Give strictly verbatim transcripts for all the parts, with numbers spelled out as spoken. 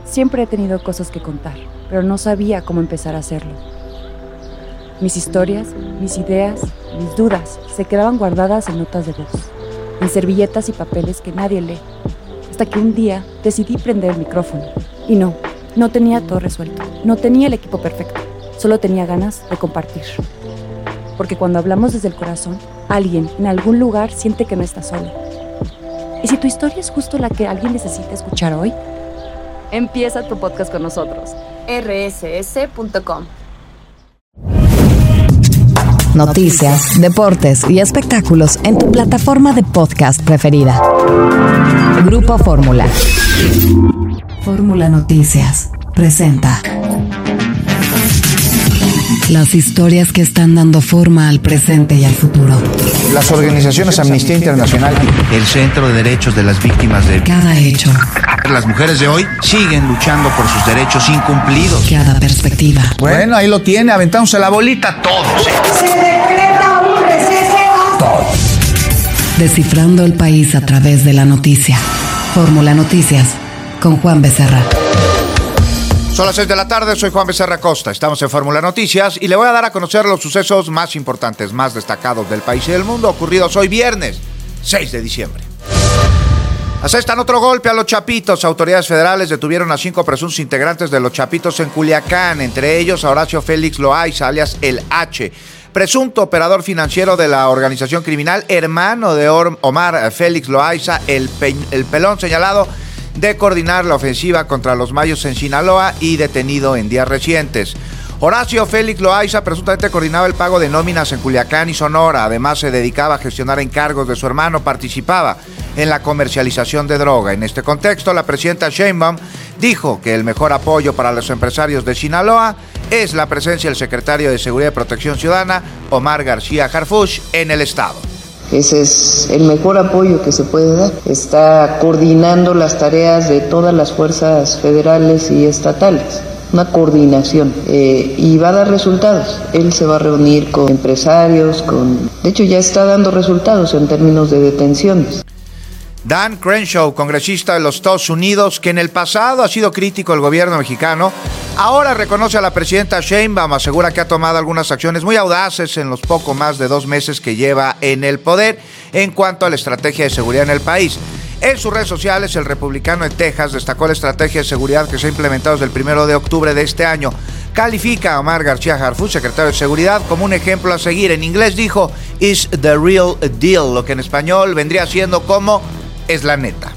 Siempre he tenido cosas que contar, pero no sabía cómo empezar a hacerlo. Mis historias, mis ideas, mis dudas se quedaban guardadas en notas de voz, en servilletas y papeles que nadie lee, hasta que un día decidí prender el micrófono. Y no, no tenía todo resuelto, no tenía el equipo perfecto, solo tenía ganas de compartir. Porque cuando hablamos desde el corazón, alguien en algún lugar siente que no está solo. ¿Y si tu historia es justo la que alguien necesita escuchar hoy? Empieza tu podcast con nosotros. erre ese ese punto com. Noticias, deportes y espectáculos en tu plataforma de podcast preferida. Grupo Fórmula. Fórmula Noticias presenta las historias que están dando forma al presente y al futuro. Las organizaciones Amnistía Internacional, el Centro de Derechos de las Víctimas de cada hecho. Las mujeres de hoy siguen luchando por sus derechos incumplidos. Cada perspectiva. Bueno, ahí lo tiene, aventándose la bolita todos. Se decreta un receso. Todos. Descifrando el país a través de la noticia. Fórmula Noticias con Juan Becerra. Son las seis de la tarde, soy Juan Becerra Costa, estamos en Fórmula Noticias y le voy a dar a conocer los sucesos más importantes, más destacados del país y del mundo ocurridos hoy viernes, seis de diciembre. Asestan otro golpe a los Chapitos. Autoridades federales detuvieron a cinco presuntos integrantes de los Chapitos en Culiacán, entre ellos a Horacio Félix Loaiza, alias El H, presunto operador financiero de la organización criminal, hermano de Omar Félix Loaiza, el, Pe- el pelón señalado de coordinar la ofensiva contra los mayos en Sinaloa y detenido en días recientes. Horacio Félix Loaiza presuntamente coordinaba el pago de nóminas en Culiacán y Sonora. Además, se dedicaba a gestionar encargos de su hermano, participaba en la comercialización de droga. En este contexto, la presidenta Sheinbaum dijo que el mejor apoyo para los empresarios de Sinaloa es la presencia del secretario de Seguridad y Protección Ciudadana, Omar García Harfuch, en el estado. Ese es el mejor apoyo que se puede dar. Está coordinando las tareas de todas las fuerzas federales y estatales. Una coordinación eh, y va a dar resultados. Él se va a reunir con empresarios, con... de hecho ya está dando resultados en términos de detenciones. Dan Crenshaw, congresista de los Estados Unidos, que en el pasado ha sido crítico del gobierno mexicano, ahora reconoce a la presidenta Sheinbaum, asegura que ha tomado algunas acciones muy audaces en los poco más de dos meses que lleva en el poder en cuanto a la estrategia de seguridad en el país. En sus redes sociales, el republicano de Texas destacó la estrategia de seguridad que se ha implementado desde el primero de octubre de este año. Califica a Omar García Harfuch, secretario de Seguridad, como un ejemplo a seguir. En inglés dijo, "is the real deal", lo que en español vendría siendo como "es la neta".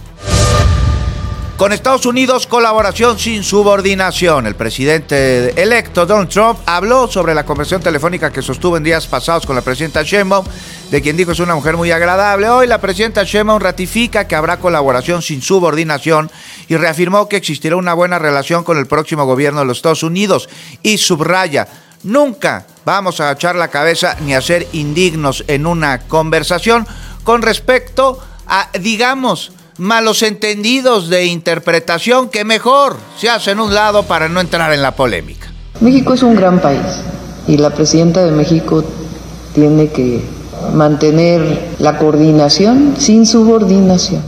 Con Estados Unidos, colaboración sin subordinación. El presidente electo Donald Trump habló sobre la conversación telefónica que sostuvo en días pasados con la presidenta Sheinbaum, de quien dijo es una mujer muy agradable. Hoy la presidenta Sheinbaum ratifica que habrá colaboración sin subordinación y reafirmó que existirá una buena relación con el próximo gobierno de los Estados Unidos y subraya: nunca vamos a agachar la cabeza ni a ser indignos en una conversación con respecto a, digamos, malos entendidos de interpretación que mejor se hacen a un lado para no entrar en la polémica. México es un gran país y la presidenta de México tiene que mantener la coordinación sin subordinación.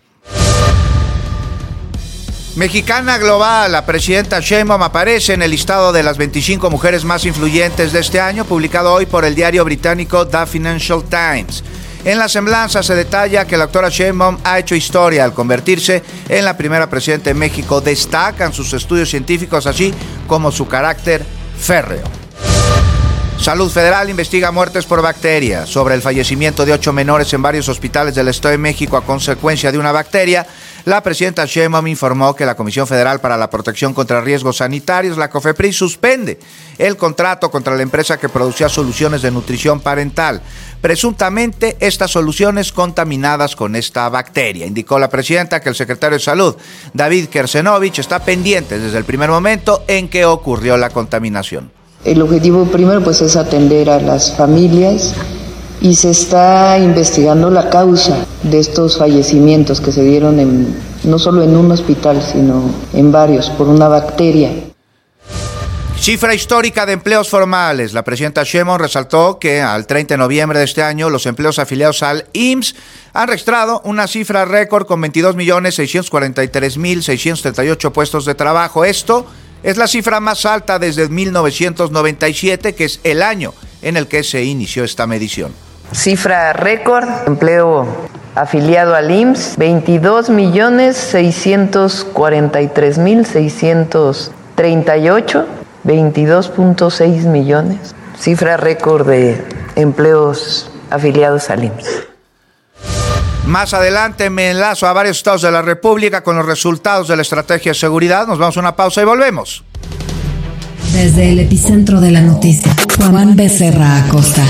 Mexicana Global, la presidenta Sheinbaum aparece en el listado de las veinticinco mujeres más influyentes de este año, publicado hoy por el diario británico The Financial Times. En la semblanza se detalla que la doctora Sheinbaum ha hecho historia al convertirse en la primera presidenta de México. Destacan sus estudios científicos, así como su carácter férreo. Salud Federal investiga muertes por bacteria. Sobre el fallecimiento de ocho menores en varios hospitales del Estado de México a consecuencia de una bacteria, la presidenta Sheinbaum informó que la Comisión Federal para la Protección contra Riesgos Sanitarios, la COFEPRIS, suspende el contrato contra la empresa que producía soluciones de nutrición parental. Presuntamente, estas soluciones contaminadas con esta bacteria. Indicó la presidenta que el secretario de Salud, David Kersenovich, está pendiente desde el primer momento en que ocurrió la contaminación. El objetivo primero pues es atender a las familias y se está investigando la causa de estos fallecimientos que se dieron en, no solo en un hospital, sino en varios, por una bacteria. Cifra histórica de empleos formales. La presidenta Sheinbaum resaltó que al treinta de noviembre de este año los empleos afiliados al I M S S han registrado una cifra récord con veintidós millones seiscientos cuarenta y tres mil seiscientos treinta y ocho puestos de trabajo. Esto es la cifra más alta desde mil novecientos noventa y siete, que es el año en el que se inició esta medición. Cifra récord, empleo afiliado al I M S S, veintidós millones seiscientos cuarenta y tres mil seiscientos treinta y ocho, veintidós punto seis millones. Cifra récord de empleos afiliados al I M S S. Más adelante me enlazo a varios estados de la República con los resultados de la estrategia de seguridad. Nos vamos a una pausa y volvemos. Desde el epicentro de la noticia, Juan Becerra Acosta.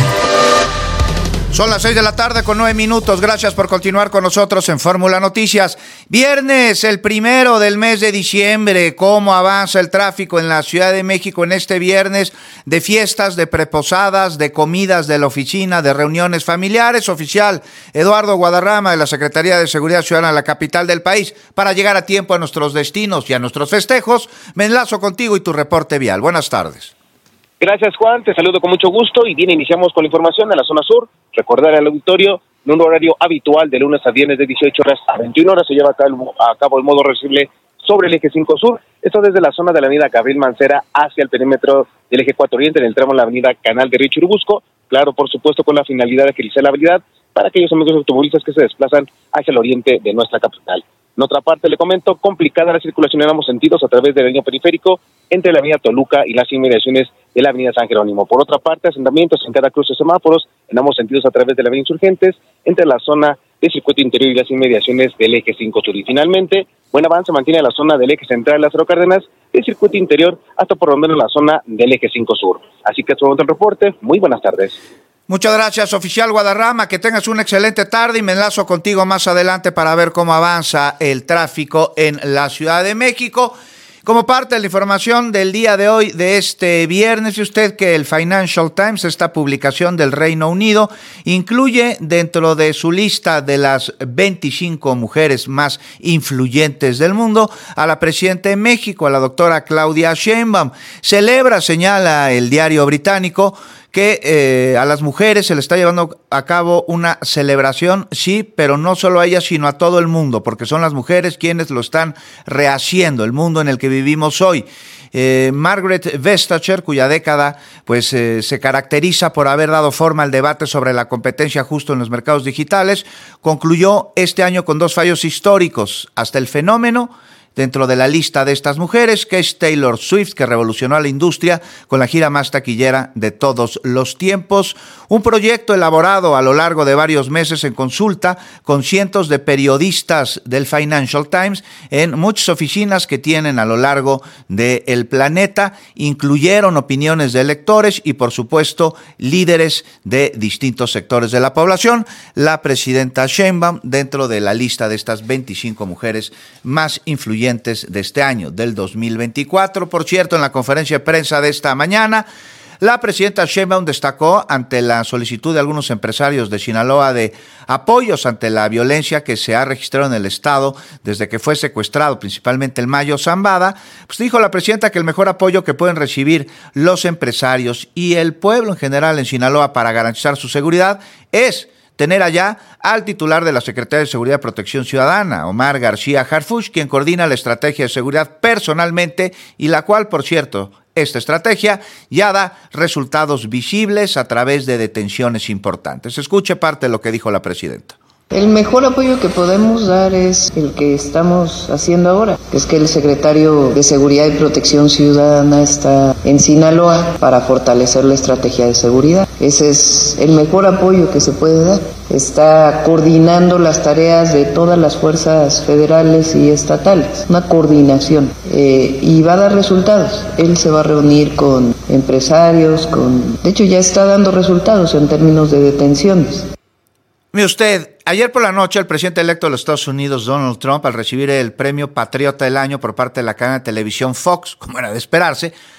Son las seis de la tarde con nueve minutos. Gracias por continuar con nosotros en Fórmula Noticias. Viernes, el primero del mes de diciembre. ¿Cómo avanza el tráfico en la Ciudad de México en este viernes de fiestas, de preposadas, de comidas de la oficina, de reuniones familiares? Oficial Eduardo Guadarrama de la Secretaría de Seguridad Ciudadana de la capital del país. Para llegar a tiempo a nuestros destinos y a nuestros festejos, me enlazo contigo y tu reporte vial. Buenas tardes. Gracias, Juan, te saludo con mucho gusto y bien, iniciamos con la información en la zona sur. Recordar al auditorio, en un horario habitual de lunes a viernes de dieciocho horas a veintiuna horas se lleva a cabo, a cabo el modo reversible sobre el eje cinco sur, esto desde la zona de la avenida Gabriel Mancera hacia el perímetro del eje cuatro oriente en el tramo de la avenida Canal de Río Churubusco, claro, por supuesto con la finalidad de agilizar la habilidad para aquellos amigos automovilistas que se desplazan hacia el oriente de nuestra capital. En otra parte, le comento, complicada la circulación en ambos sentidos a través del anillo periférico entre la avenida Toluca y las inmediaciones de la avenida San Jerónimo. Por otra parte, asentamientos en cada cruce de semáforos en ambos sentidos a través de la avenida Insurgentes entre la zona del circuito interior y las inmediaciones del eje cinco sur. Y finalmente, buen avance mantiene en la zona del eje central de Lázaro Cárdenas, del circuito interior hasta por lo menos la zona del eje cinco sur. Así que es todo el reporte. Muy buenas tardes. Muchas gracias, oficial Guadarrama, que tengas una excelente tarde y me enlazo contigo más adelante para ver cómo avanza el tráfico en la Ciudad de México. Como parte de la información del día de hoy, de este viernes, y usted que el Financial Times, esta publicación del Reino Unido, incluye dentro de su lista de las veinticinco mujeres más influyentes del mundo a la presidenta de México, a la doctora Claudia Sheinbaum. Celebra, señala el diario británico, que eh, a las mujeres se le está llevando a cabo una celebración, sí, pero no solo a ellas, sino a todo el mundo, porque son las mujeres quienes lo están rehaciendo, el mundo en el que vivimos hoy. Eh, Margaret Vestager, cuya década pues eh, se caracteriza por haber dado forma al debate sobre la competencia justa en los mercados digitales, concluyó este año con dos fallos históricos. Hasta el fenómeno dentro de la lista de estas mujeres, que es Taylor Swift, que revolucionó a la industria con la gira más taquillera de todos los tiempos. Un proyecto elaborado a lo largo de varios meses en consulta con cientos de periodistas del Financial Times en muchas oficinas que tienen a lo largo del planeta. Incluyeron opiniones de lectores y, por supuesto, líderes de distintos sectores de la población. La presidenta Sheinbaum dentro de la lista de estas veinticinco mujeres más influyentes de este año, del dos mil veinticuatro. Por cierto, en la conferencia de prensa de esta mañana, la presidenta Sheinbaum destacó ante la solicitud de algunos empresarios de Sinaloa de apoyos ante la violencia que se ha registrado en el estado desde que fue secuestrado principalmente el Mayo Zambada. Pues dijo la presidenta que el mejor apoyo que pueden recibir los empresarios y el pueblo en general en Sinaloa para garantizar su seguridad es tener allá al titular de la Secretaría de Seguridad y Protección Ciudadana, Omar García Harfuch, quien coordina la estrategia de seguridad personalmente y la cual, por cierto, esta estrategia ya da resultados visibles a través de detenciones importantes. Escuche parte de lo que dijo la presidenta. El mejor apoyo que podemos dar es el que estamos haciendo ahora, que es que el secretario de Seguridad y Protección Ciudadana está en Sinaloa para fortalecer la estrategia de seguridad. Ese es el mejor apoyo que se puede dar. Está coordinando las tareas de todas las fuerzas federales y estatales, una coordinación, eh, y va a dar resultados. Él se va a reunir con empresarios, con, de hecho ya está dando resultados en términos de detenciones. Mire usted, ayer por la noche el presidente electo de los Estados Unidos, Donald Trump, al recibir el premio Patriota del Año por parte de la cadena de televisión Fox, como era de esperarse,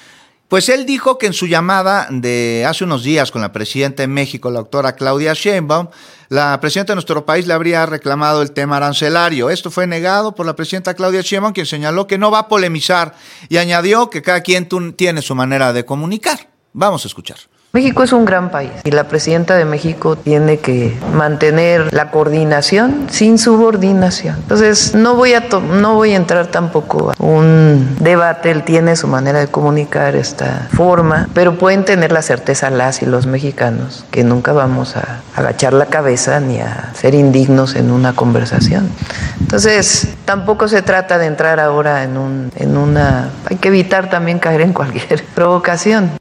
Pues él dijo que en su llamada de hace unos días con la presidenta de México, la doctora Claudia Sheinbaum, la presidenta de nuestro país le habría reclamado el tema arancelario. Esto fue negado por la presidenta Claudia Sheinbaum, quien señaló que no va a polemizar y añadió que cada quien tiene su manera de comunicar. Vamos a escuchar. México es un gran país y la presidenta de México tiene que mantener la coordinación sin subordinación. Entonces no voy a to- no voy a entrar tampoco a un debate. Él tiene su manera de comunicar, esta forma, pero pueden tener la certeza las y los mexicanos que nunca vamos a agachar la cabeza ni a ser indignos en una conversación. Entonces tampoco se trata de entrar ahora en un en una. Hay que evitar también caer en cualquier provocación.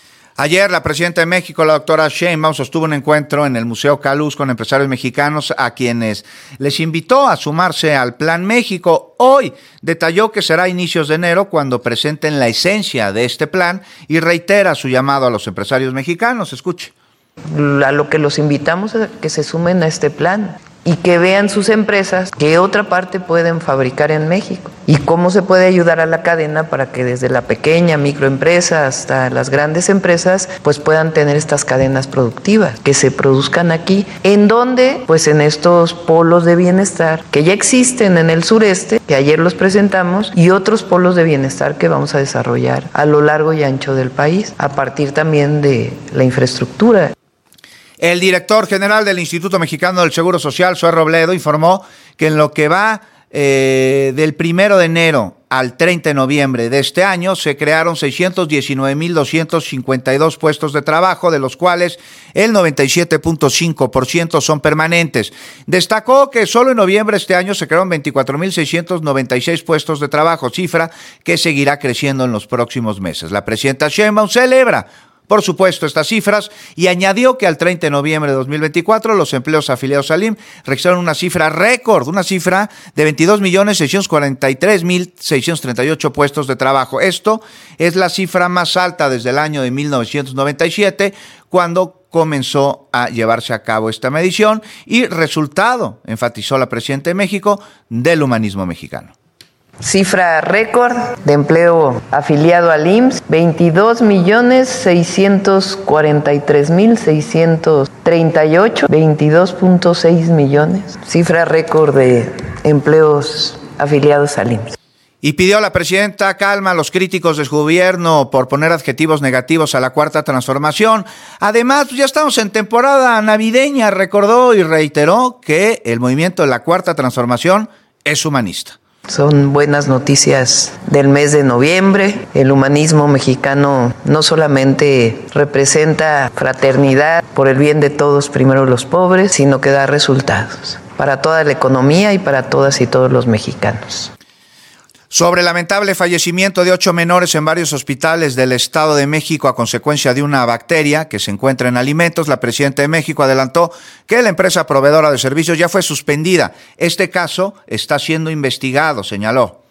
Ayer la presidenta de México, la doctora Sheinbaum, sostuvo un encuentro en el Museo Caluz con empresarios mexicanos a quienes les invitó a sumarse al Plan México. Hoy detalló que será a inicios de enero cuando presenten la esencia de este plan y reitera su llamado a los empresarios mexicanos. Escuche. A lo que los invitamos es a que se sumen a este plan y que vean sus empresas qué otra parte pueden fabricar en México y cómo se puede ayudar a la cadena para que desde la pequeña microempresa hasta las grandes empresas pues puedan tener estas cadenas productivas que se produzcan aquí, en donde pues en estos polos de bienestar que ya existen en el sureste, que ayer los presentamos, y otros polos de bienestar que vamos a desarrollar a lo largo y ancho del país a partir también de la infraestructura. El director general del Instituto Mexicano del Seguro Social, Zoé Robledo, informó que en lo que va eh, del primero de enero al treinta de noviembre de este año se crearon seiscientos diecinueve mil doscientos cincuenta y dos puestos de trabajo, de los cuales el noventa y siete punto cinco por ciento son permanentes. Destacó que solo en noviembre de este año se crearon veinticuatro mil seiscientos noventa y seis puestos de trabajo, cifra que seguirá creciendo en los próximos meses. La presidenta Sheinbaum celebra, por supuesto, estas cifras y añadió que al treinta de noviembre de dos mil veinticuatro los empleos afiliados al I M S S registraron una cifra récord, una cifra de veintidós millones seiscientos cuarenta y tres mil seiscientos treinta y ocho puestos de trabajo. Esto es la cifra más alta desde el año de mil novecientos noventa y siete, cuando comenzó a llevarse a cabo esta medición y resultado, enfatizó la presidenta de México, del humanismo mexicano. Cifra récord de empleo afiliado al I M S S, veintidós millones seiscientos cuarenta y tres mil seiscientos treinta y ocho, veintidós punto seis millones. Cifra récord de empleos afiliados al I M S S. Y pidió a la presidenta calma a los críticos de su gobierno por poner adjetivos negativos a la Cuarta Transformación. Además, ya estamos en temporada navideña, recordó y reiteró que el movimiento de la Cuarta Transformación es humanista. Son buenas noticias del mes de noviembre. El humanismo mexicano no solamente representa fraternidad por el bien de todos, primero los pobres, sino que da resultados para toda la economía y para todas y todos los mexicanos. Sobre el lamentable fallecimiento de ocho menores en varios hospitales del Estado de México a consecuencia de una bacteria que se encuentra en alimentos, la presidenta de México adelantó que la empresa proveedora de servicios ya fue suspendida. Este caso está siendo investigado, señaló.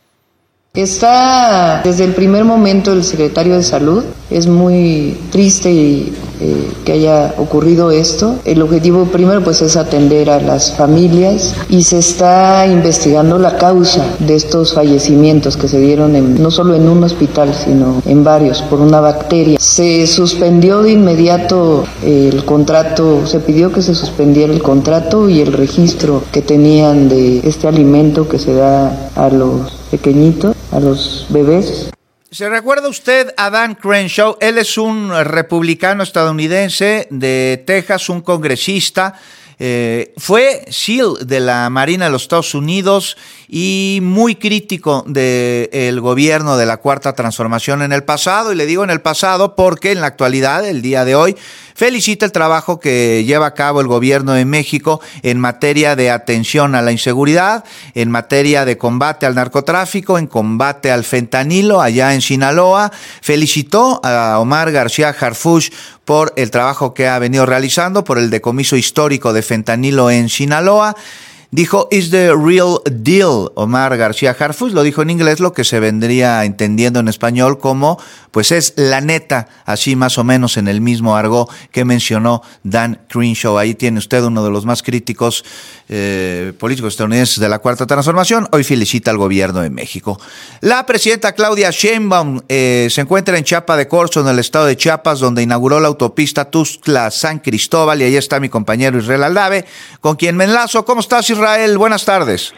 Está desde el primer momento el secretario de Salud. Es muy triste y, eh, que haya ocurrido esto. El objetivo primero pues es atender a las familias y se está investigando la causa de estos fallecimientos que se dieron en, no solo en un hospital sino en varios por una bacteria. Se suspendió de inmediato el contrato, se pidió que se suspendiera el contrato y el registro que tenían de este alimento que se da a los pequeñitos, a los bebés. ¿Se recuerda usted a Dan Crenshaw? Él es un republicano estadounidense de Texas, un congresista. Eh, fue SEAL de la Marina de los Estados Unidos y muy crítico del gobierno de la Cuarta Transformación en el pasado, y le digo en el pasado porque en la actualidad, el día de hoy, felicita el trabajo que lleva a cabo el gobierno de México en materia de atención a la inseguridad, en materia de combate al narcotráfico, en combate al fentanilo allá en Sinaloa. Felicitó a Omar García Harfuch por el trabajo que ha venido realizando, por el decomiso histórico de fentanilo en Sinaloa. dijo "is the real deal" Omar García Harfuch, lo dijo en inglés, lo que se vendría entendiendo en español como pues es la neta, así más o menos en el mismo argot que mencionó Dan Crenshaw. Ahí tiene usted uno de los más críticos eh, políticos estadounidenses de la Cuarta Transformación. Hoy felicita al gobierno de México. La presidenta Claudia Sheinbaum eh, se encuentra en Chiapa de Corzo, en el estado de Chiapas, donde inauguró la autopista Tuxtla-San Cristóbal, y ahí está mi compañero Israel Aldave, con quien me enlazo. ¿Cómo estás, Israel? Buenas tardes.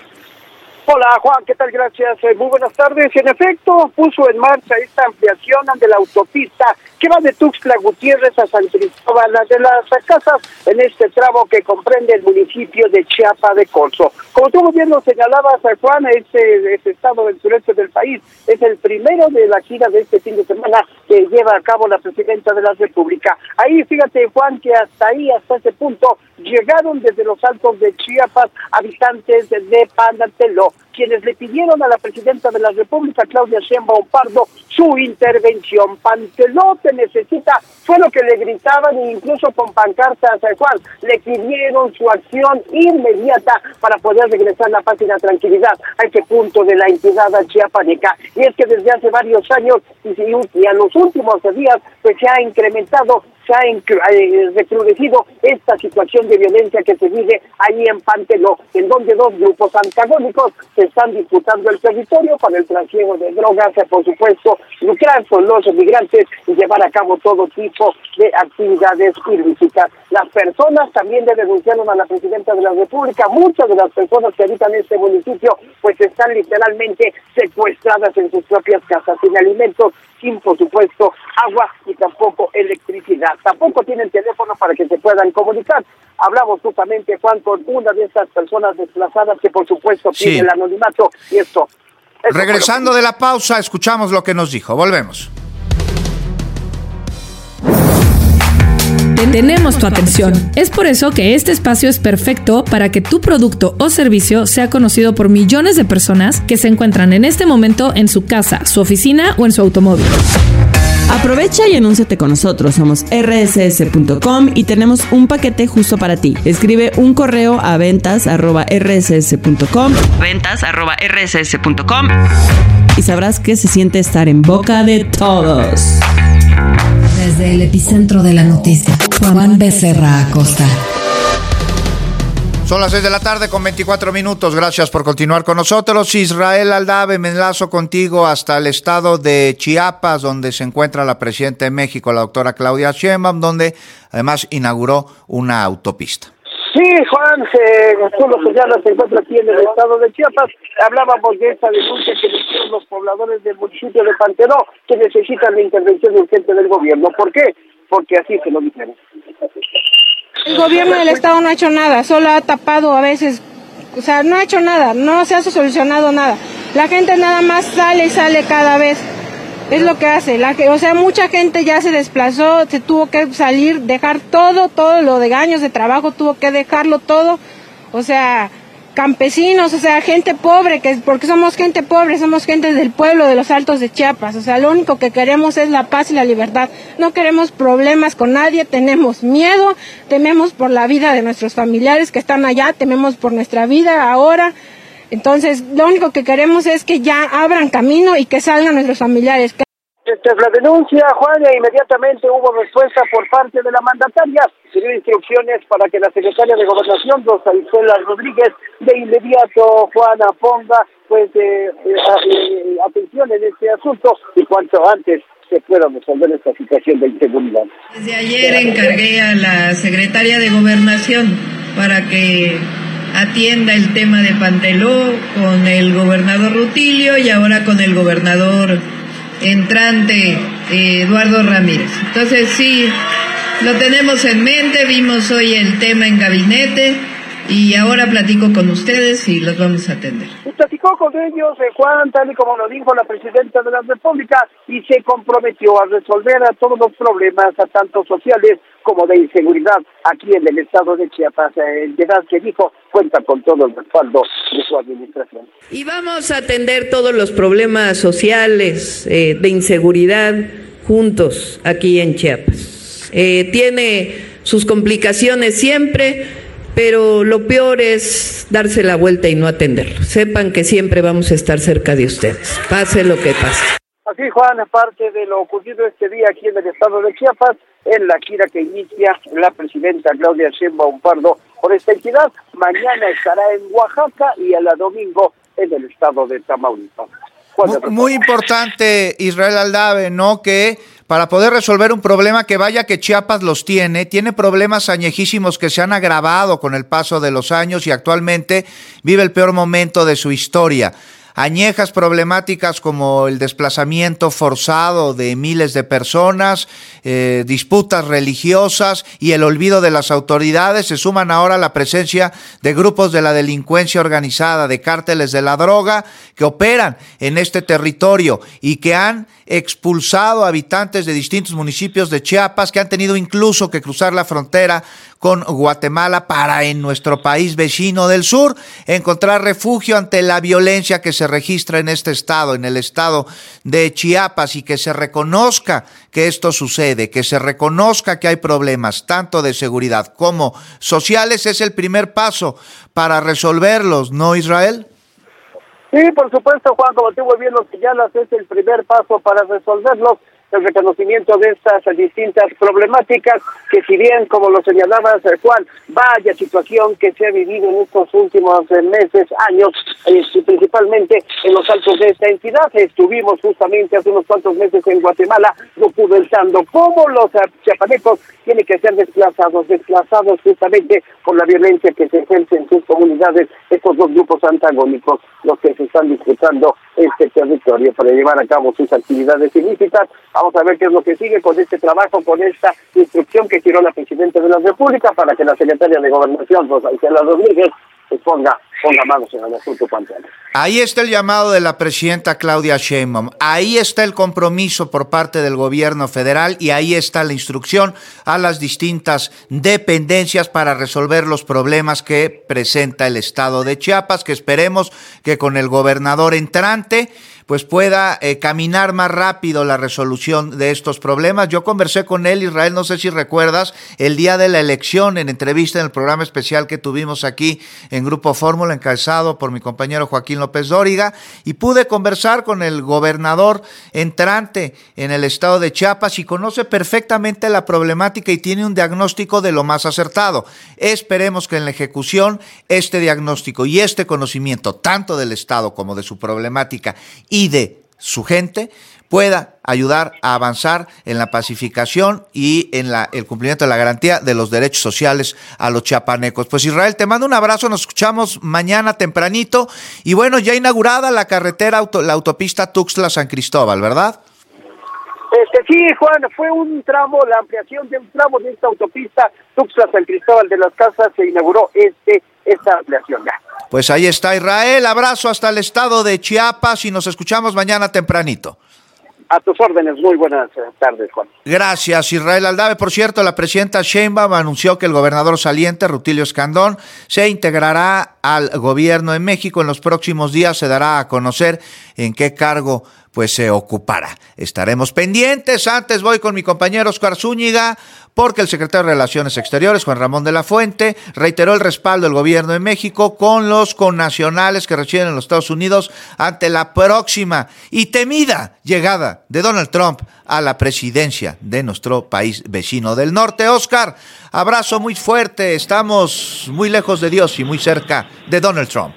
Hola, Juan, ¿qué tal? Gracias. Eh, muy buenas tardes. En efecto, puso en marcha esta ampliación de la autopista que va de Tuxtla Gutiérrez a San Cristóbal de las Casas, en este tramo que comprende el municipio de Chiapa de Corzo. Como tú bien lo señalabas, Juan, este, este estado del sureste del país es el primero de la gira de este fin de semana que lleva a cabo la presidenta de la República. Ahí, fíjate, Juan, que hasta ahí, hasta ese punto, llegaron desde los altos de Chiapas habitantes de Pandateló, quienes le pidieron a la presidenta de la República, Claudia Sheinbaum Pardo, su intervención. Panteló te necesita, fue lo que le gritaban, e incluso con pancartas a Juan, le pidieron su acción inmediata para poder regresar la paz y la tranquilidad a este punto de la entidad chiapaneca. Y es que desde hace varios años y, y a los últimos días, pues se ha incrementado, se ha eh, recrudecido esta situación de violencia que se vive ahí en Panteló, en donde dos grupos antagónicos se están disputando el territorio para el trasiego de drogas, por supuesto, lucrar con los migrantes y llevar a cabo todo tipo de actividades ilícitas. Las personas también le denunciaron a la presidenta de la República. Muchas de las personas que habitan este municipio pues están literalmente secuestradas en sus propias casas, sin alimentos, sin, por supuesto, agua y tampoco electricidad. Tampoco tienen teléfono para que se puedan comunicar. Hablamos justamente, Juan, con una de estas personas desplazadas que, por supuesto, pide sí. el anonimato y esto. Regresando de la pausa, escuchamos lo que nos dijo. Volvemos. Tenemos tu atención. Es por eso que este espacio es perfecto para que tu producto o servicio sea conocido por millones de personas que se encuentran en este momento en su casa, su oficina o en su automóvil. Aprovecha y anúnciate con nosotros. Somos erre ese ese punto com y tenemos un paquete justo para ti. Escribe un correo a ventas arroba erre ese ese punto com ventas arroba erre ese ese punto com y sabrás qué se siente estar en boca de todos. Desde el epicentro de la noticia, Juan Becerra Acosta. Son las seis de la tarde con veinticuatro minutos. Gracias por continuar con nosotros. Israel Aldave, me enlazo contigo hasta el estado de Chiapas, donde se encuentra la presidenta de México, la doctora Claudia Sheinbaum, donde además inauguró una autopista. Sí, Juan, eh, tú lo señalas, se encuentra aquí en el estado de Chiapas. Hablábamos de esta denuncia que hicieron los pobladores del municipio de Panteló, que necesitan la intervención urgente del gobierno. ¿Por qué? Porque así se lo dijeron. El gobierno del estado no ha hecho nada, solo ha tapado a veces, o sea, no ha hecho nada, no se ha solucionado nada. La gente nada más sale y sale cada vez, es lo que hace. La, o sea, mucha gente ya se desplazó, se tuvo que salir, dejar todo, todo lo de años de trabajo, tuvo que dejarlo todo, o sea, campesinos, o sea, gente pobre, que porque somos gente pobre, somos gente del pueblo de los Altos de Chiapas, o sea, lo único que queremos es la paz y la libertad, no queremos problemas con nadie, tenemos miedo, tememos por la vida de nuestros familiares que están allá, tememos por nuestra vida ahora, entonces lo único que queremos es que ya abran camino y que salgan nuestros familiares. Esta es la denuncia, Juan, e inmediatamente hubo respuesta por parte de la mandataria. Se dio instrucciones para que la secretaria de Gobernación, Rosa Isela Rodríguez, de inmediato, Juana, ponga pues eh, eh, atención en este asunto y cuanto antes se pueda resolver esta situación de inseguridad. Desde ayer encargué a la secretaria de Gobernación para que atienda el tema de Panteló con el gobernador Rutilio y ahora con el gobernador entrante eh, Eduardo Ramírez. Entonces sí, lo tenemos en mente, vimos hoy el tema en gabinete y ahora platico con ustedes y los vamos a atender. Y platicó con ellos, eh, Juan, tal y como lo dijo la presidenta de la República, y se comprometió a resolver a todos los problemas, a tanto sociales como de inseguridad aquí en el estado de Chiapas. El edad que dijo cuenta con todo el respaldo de su administración. Y vamos a atender todos los problemas sociales eh, de inseguridad juntos aquí en Chiapas. Eh, tiene sus complicaciones siempre, pero lo peor es darse la vuelta y no atenderlo. Sepan que siempre vamos a estar cerca de ustedes, pase lo que pase. Así, Juan, parte de lo ocurrido este día aquí en el estado de Chiapas, en la gira que inicia la presidenta Claudia Sheinbaum Pardo por esta entidad. Mañana estará en Oaxaca y a la domingo en el estado de Tamaulipas. Muy, muy importante, Israel Aldave, ¿no? Que para poder resolver un problema que vaya que Chiapas los tiene, tiene problemas añejísimos que se han agravado con el paso de los años y actualmente vive el peor momento de su historia. Añejas problemáticas como el desplazamiento forzado de miles de personas, eh, disputas religiosas y el olvido de las autoridades, se suman ahora a la presencia de grupos de la delincuencia organizada, de cárteles de la droga que operan en este territorio y que han expulsado a habitantes de distintos municipios de Chiapas, que han tenido incluso que cruzar la frontera con Guatemala para en nuestro país vecino del sur encontrar refugio ante la violencia que se registra en este estado, en el estado de Chiapas, y que se reconozca que esto sucede, que se reconozca que hay problemas tanto de seguridad como sociales, es el primer paso para resolverlos, ¿no, Israel? Sí, por supuesto, Juan, como tú muy bien lo señalas, es el primer paso para resolverlos, el reconocimiento de estas distintas problemáticas, que si bien, como lo señalabas, Juan, vaya situación que se ha vivido en estos últimos meses, años, eh, principalmente en los altos de esta entidad. Estuvimos justamente hace unos cuantos meses en Guatemala documentando cómo los chiapanecos tienen que ser desplazados, desplazados justamente por la violencia que se ejerce en sus comunidades, estos dos grupos antagónicos, los que se están disputando este territorio para llevar a cabo sus actividades ilícitas. Vamos a ver qué es lo que sigue con este trabajo, con esta instrucción que tiró la Presidenta de la República para que la Secretaria de Gobernación, Rosa Isela Rodríguez, pues ponga, ponga manos en el asunto cuanto antes. Ahí está el llamado de la Presidenta Claudia Sheinbaum, ahí está el compromiso por parte del gobierno federal y ahí está la instrucción a las distintas dependencias para resolver los problemas que presenta el estado de Chiapas, que esperemos que con el gobernador entrante pues pueda eh, caminar más rápido la resolución de estos problemas. Yo conversé con él, Israel, no sé si recuerdas, el día de la elección, en entrevista en el programa especial que tuvimos aquí en Grupo Fórmula, encabezado por mi compañero Joaquín López Dóriga, y pude conversar con el gobernador entrante en el estado de Chiapas y conoce perfectamente la problemática y tiene un diagnóstico de lo más acertado. Esperemos que en la ejecución este diagnóstico y este conocimiento, tanto del estado como de su problemática y y de su gente, pueda ayudar a avanzar en la pacificación y en la, el cumplimiento de la garantía de los derechos sociales a los chiapanecos. Pues Israel, te mando un abrazo, nos escuchamos mañana tempranito y bueno, ya inaugurada la carretera, auto, la autopista Tuxtla-San Cristóbal, ¿verdad? Este, sí, Juan, fue un tramo, la ampliación de un tramo de esta autopista Tuxtla-San Cristóbal de las Casas, se inauguró este esta ampliación ya. Pues ahí está, Israel, abrazo hasta el estado de Chiapas y nos escuchamos mañana tempranito. A tus órdenes, muy buenas tardes, Juan. Gracias, Israel Aldave. Por cierto, la presidenta Sheinbaum anunció que el gobernador saliente, Rutilio Escandón, se integrará al gobierno de México. En los próximos días se dará a conocer en qué cargo pues se ocupará. Estaremos pendientes. Antes voy con mi compañero Oscar Zúñiga, porque el secretario de Relaciones Exteriores, Juan Ramón de la Fuente, reiteró el respaldo del gobierno de México con los connacionales que residen en los Estados Unidos ante la próxima y temida llegada de Donald Trump a la presidencia de nuestro país vecino del norte. Oscar, abrazo muy fuerte. Estamos muy lejos de Dios y muy cerca de Donald Trump.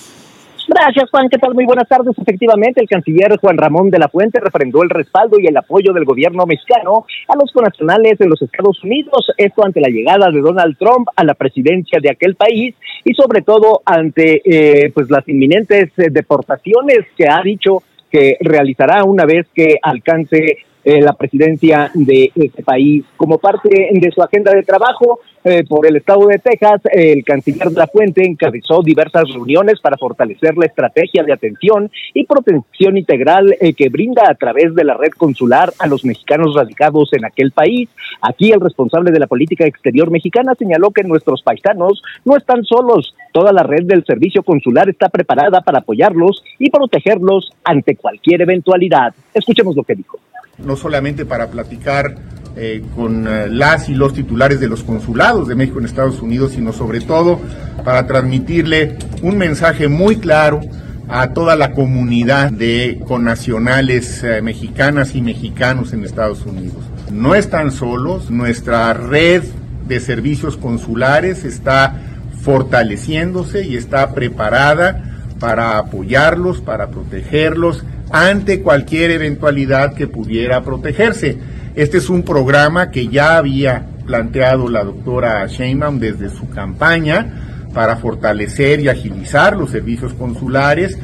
Gracias, Juan. ¿Qué tal? Muy buenas tardes. Efectivamente, el canciller Juan Ramón de la Fuente refrendó el respaldo y el apoyo del gobierno mexicano a los connacionales de los Estados Unidos, esto ante la llegada de Donald Trump a la presidencia de aquel país y sobre todo ante eh, pues las inminentes eh, deportaciones que ha dicho que realizará una vez que alcance eh, la presidencia de este país. Como parte de su agenda de trabajo eh, por el estado de Texas, eh, el canciller de la Fuente encabezó diversas reuniones para fortalecer la estrategia de atención y protección integral eh, que brinda a través de la red consular a los mexicanos radicados en aquel país. Aquí el responsable de la política exterior mexicana señaló que nuestros paisanos no están solos. Toda la red del servicio consular está preparada para apoyarlos y protegerlos ante cualquier eventualidad. Escuchemos lo que dijo. No solamente para platicar eh, con eh, las y los titulares de los consulados de México en Estados Unidos, sino sobre todo para transmitirle un mensaje muy claro a toda la comunidad de connacionales eh, mexicanas y mexicanos en Estados Unidos. No están solos, nuestra red de servicios consulares está fortaleciéndose y está preparada para apoyarlos, para protegerlos ante cualquier eventualidad que pudiera protegerse. Este es un programa que ya había planteado la doctora Sheinbaum desde su campaña para fortalecer y agilizar los servicios consulares.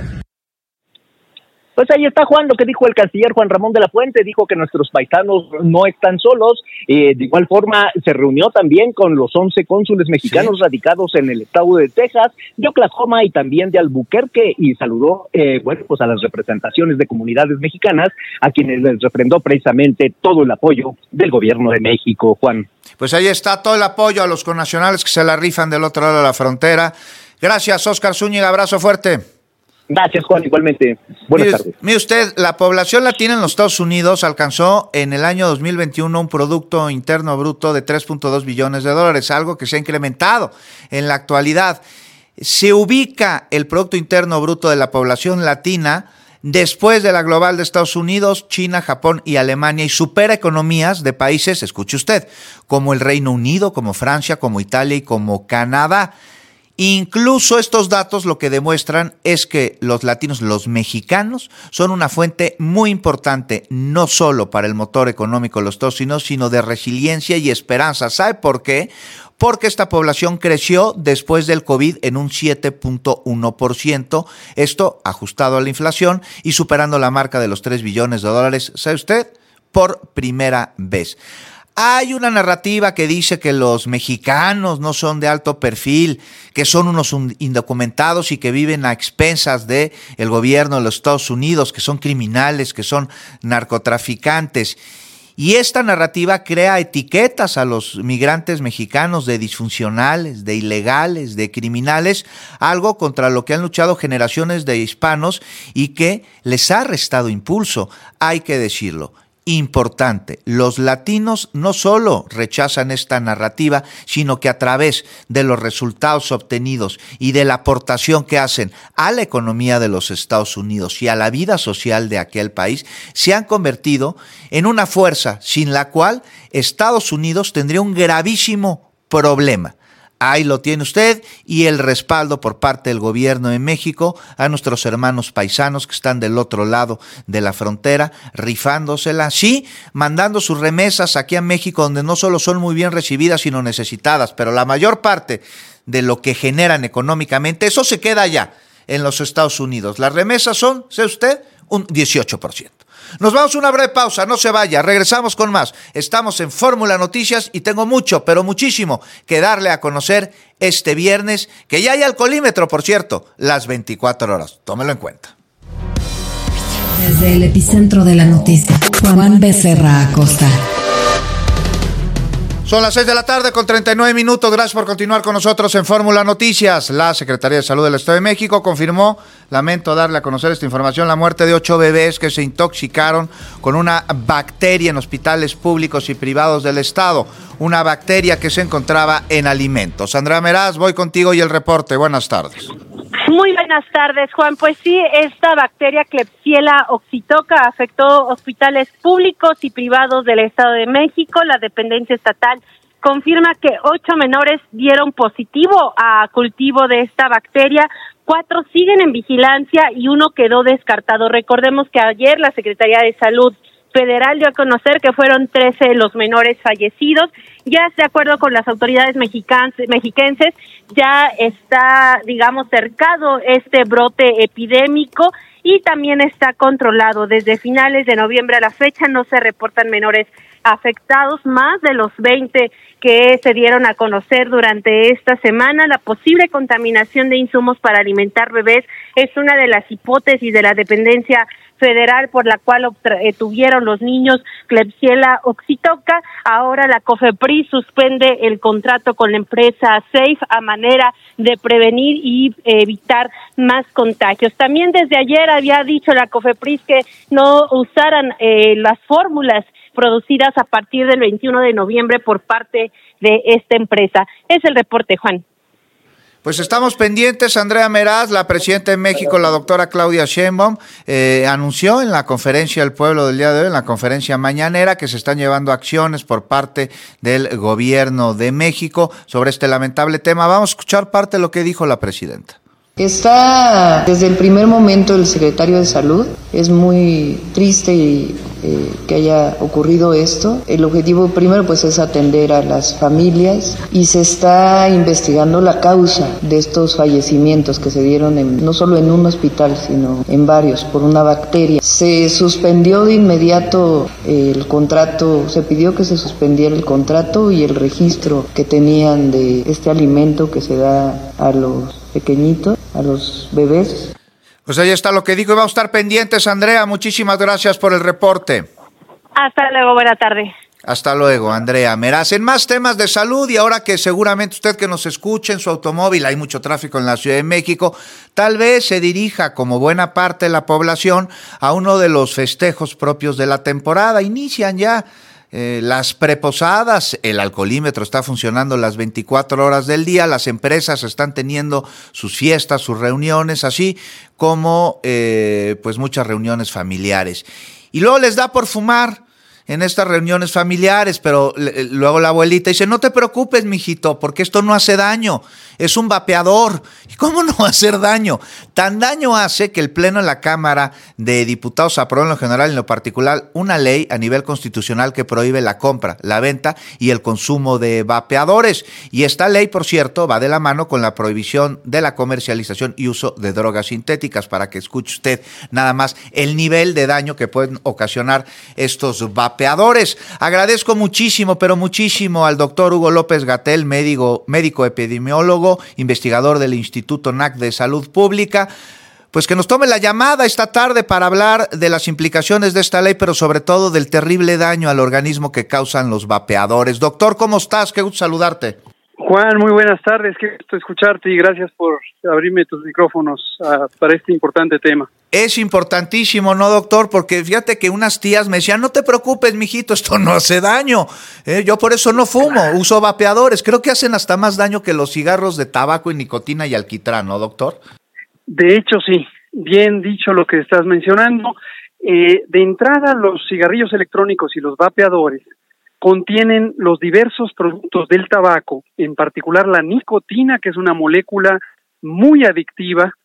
Pues ahí está, Juan, lo que dijo el canciller Juan Ramón de la Fuente. Dijo que nuestros paisanos no están solos. Eh, de igual forma, se reunió también con los once cónsules mexicanos, sí, radicados en el estado de Texas, de Oklahoma y también de Albuquerque, y saludó eh, bueno, pues a las representaciones de comunidades mexicanas, a quienes les refrendó precisamente todo el apoyo del gobierno de México, Juan. Pues ahí está todo el apoyo a los connacionales que se la rifan del otro lado de la frontera. Gracias, Óscar Zúñiga, abrazo fuerte. Gracias, Juan, igualmente. Buenas mire, tardes. Mire usted, la población latina en los Estados Unidos alcanzó en el año dos mil veintiuno un Producto Interno Bruto de tres punto dos billones de dólares, algo que se ha incrementado en la actualidad. Se ubica el Producto Interno Bruto de la población latina después de la global de Estados Unidos, China, Japón y Alemania, y supera economías de países, escuche usted, como el Reino Unido, como Francia, como Italia y como Canadá. Incluso estos datos lo que demuestran es que los latinos, los mexicanos, son una fuente muy importante, no solo para el motor económico de los Estados Unidos, sino de resiliencia y esperanza. ¿Sabe por qué? Porque esta población creció después del COVID en un siete punto uno por ciento, esto ajustado a la inflación y superando la marca de los tres billones de dólares, ¿sabe usted? Por primera vez. Hay una narrativa que dice que los mexicanos no son de alto perfil, que son unos indocumentados y que viven a expensas del gobierno de los Estados Unidos, que son criminales, que son narcotraficantes. Y esta narrativa crea etiquetas a los migrantes mexicanos de disfuncionales, de ilegales, de criminales, algo contra lo que han luchado generaciones de hispanos y que les ha restado impulso, hay que decirlo. Importante, los latinos no solo rechazan esta narrativa, sino que a través de los resultados obtenidos y de la aportación que hacen a la economía de los Estados Unidos y a la vida social de aquel país, se han convertido en una fuerza sin la cual Estados Unidos tendría un gravísimo problema. Ahí lo tiene usted, y el respaldo por parte del gobierno de México a nuestros hermanos paisanos que están del otro lado de la frontera, rifándosela, sí, mandando sus remesas aquí a México, donde no solo son muy bien recibidas, sino necesitadas, pero la mayor parte de lo que generan económicamente, eso se queda allá en los Estados Unidos. Las remesas son, ¿sabe usted?, un dieciocho por ciento. Nos vamos a una breve pausa, no se vaya, regresamos con más. Estamos en Fórmula Noticias y tengo mucho, pero muchísimo que darle a conocer este viernes, que ya hay alcoholímetro, por cierto, las veinticuatro horas. Tómelo en cuenta. Desde el epicentro de la noticia, Juan Becerra Acosta. Son las seis de la tarde con treinta y nueve minutos. Gracias por continuar con nosotros en Fórmula Noticias. La Secretaría de Salud del Estado de México confirmó, lamento darle a conocer esta información, la muerte de ocho bebés que se intoxicaron con una bacteria en hospitales públicos y privados del Estado. Una bacteria que se encontraba en alimentos. Andrea Meraz, voy contigo y el reporte. Buenas tardes. Muy buenas tardes, Juan. Pues sí, esta bacteria Klebsiella oxytoca afectó hospitales públicos y privados del Estado de México. La dependencia estatal confirma que ocho menores dieron positivo a cultivo de esta bacteria. Cuatro siguen en vigilancia y uno quedó descartado. Recordemos que ayer la Secretaría de Salud Federal dio a conocer que fueron trece los menores fallecidos. Ya de acuerdo con las autoridades mexicanas, mexiquenses, ya está, digamos, cercado este brote epidémico y también está controlado. Desde finales de noviembre a la fecha no se reportan menores afectados, más de los veinte que se dieron a conocer durante esta semana. La posible contaminación de insumos para alimentar bebés es una de las hipótesis de la dependencia federal por la cual eh, tuvieron los niños Klebsiella oxytoca. Ahora la COFEPRIS suspende el contrato con la empresa Safe a manera de prevenir y eh, evitar más contagios. También desde ayer había dicho la COFEPRIS que no usaran eh, las fórmulas producidas a partir del veintiuno de noviembre por parte de esta empresa. Es el reporte, Juan. Pues estamos pendientes. Andrea Meraz, la presidenta de México, la doctora Claudia Sheinbaum, eh, anunció en la conferencia del pueblo del día de hoy, en la conferencia mañanera, que se están llevando acciones por parte del gobierno de México sobre este lamentable tema. Vamos a escuchar parte de lo que dijo la presidenta. Está desde el primer momento el secretario de Salud. Es muy triste y, eh, que haya ocurrido esto. El objetivo primero pues es atender a las familias y se está investigando la causa de estos fallecimientos que se dieron en, no solo en un hospital sino en varios por una bacteria. Se suspendió de inmediato el contrato, se pidió que se suspendiera el contrato y el registro que tenían de este alimento que se da a los pequeñitos, a los bebés. Pues ahí está lo que dijo y vamos a estar pendientes, Andrea. Muchísimas gracias por el reporte. Hasta luego, buena tarde. Hasta luego, Andrea Meraz. En más temas de salud, y ahora que seguramente usted que nos escuche en su automóvil, hay mucho tráfico en la Ciudad de México, tal vez se dirija, como buena parte de la población, a uno de los festejos propios de la temporada. Inician ya Eh, las preposadas, el alcoholímetro está funcionando las veinticuatro horas del día, las empresas están teniendo sus fiestas, sus reuniones, así como eh, pues muchas reuniones familiares. Y luego les da por fumar en estas reuniones familiares, pero le, luego la abuelita dice, no te preocupes, mijito, porque esto no hace daño, es un vapeador. ¿Y cómo no va a hacer daño? Tan daño hace que el Pleno de la Cámara de Diputados aprobó en lo general y en lo particular una ley a nivel constitucional que prohíbe la compra, la venta y el consumo de vapeadores. Y esta ley, por cierto, va de la mano con la prohibición de la comercialización y uso de drogas sintéticas, para que escuche usted nada más el nivel de daño que pueden ocasionar estos vapeadores. Vapeadores. Agradezco muchísimo, pero muchísimo al doctor Hugo López-Gatell, médico, médico epidemiólogo, investigador del Instituto N A C de Salud Pública, pues que nos tome la llamada esta tarde para hablar de las implicaciones de esta ley, pero sobre todo del terrible daño al organismo que causan los vapeadores. Doctor, ¿cómo estás? Qué gusto saludarte. Juan, muy buenas tardes, qué gusto escucharte y gracias por abrirme tus micrófonos uh, para este importante tema. Es importantísimo, ¿no, doctor? Porque fíjate que unas tías me decían, no te preocupes, mijito, esto no hace daño. Eh, yo por eso no fumo, uso vapeadores. Creo que hacen hasta más daño que los cigarros de tabaco y nicotina y alquitrán, ¿no, doctor? De hecho, sí. Bien dicho lo que estás mencionando. Eh, de entrada, los cigarrillos electrónicos y los vapeadores contienen los diversos productos del tabaco, en particular la nicotina, que es una molécula muy adictiva,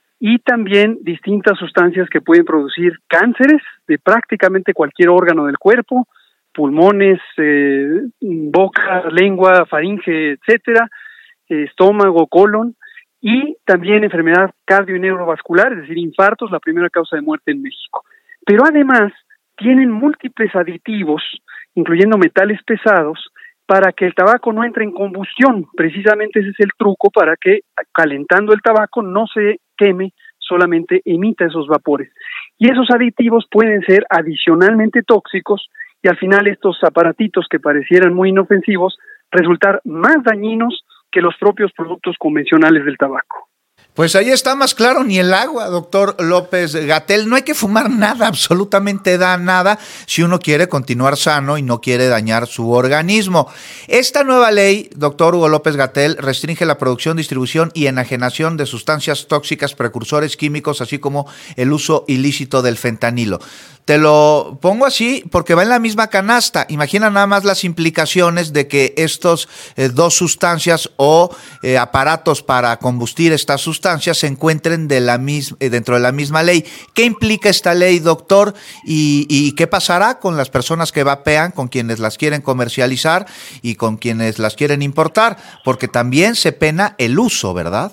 y también distintas sustancias que pueden producir cánceres de prácticamente cualquier órgano del cuerpo, pulmones, eh, boca, lengua, faringe, etcétera, eh, estómago, colon, y también enfermedad cardio y neurovascular, es decir, infartos, la primera causa de muerte en México. Pero además tienen múltiples aditivos, incluyendo metales pesados, para que el tabaco no entre en combustión. Precisamente ese es el truco para que, calentando el tabaco, no se queme, solamente emita esos vapores. Y esos aditivos pueden ser adicionalmente tóxicos y al final estos aparatitos que parecieran muy inofensivos resultar más dañinos que los propios productos convencionales del tabaco. Pues ahí está más claro, ni el agua, doctor López-Gatell. No hay que fumar nada, absolutamente da nada, si uno quiere continuar sano y no quiere dañar su organismo. Esta nueva ley, doctor Hugo López-Gatell, restringe la producción, distribución y enajenación de sustancias tóxicas, precursores químicos, así como el uso ilícito del fentanilo. Te lo pongo así porque va en la misma canasta. Imagina nada más las implicaciones de que estos eh, dos sustancias o eh, aparatos para combustir estas sustancias se encuentren de la mis- eh, dentro de la misma ley. ¿Qué implica esta ley, doctor? ¿Y, y qué pasará con las personas que vapean, con quienes las quieren comercializar y con quienes las quieren importar? Porque también se pena el uso, ¿verdad?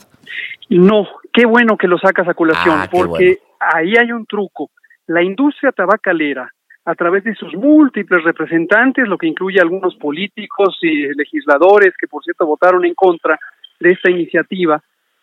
No, qué bueno que lo sacas a colación, Ah, qué porque bueno. ahí hay un truco. La industria tabacalera, a través de sus múltiples representantes, lo que incluye a algunos políticos y legisladores que, por cierto, votaron en contra de esta iniciativa,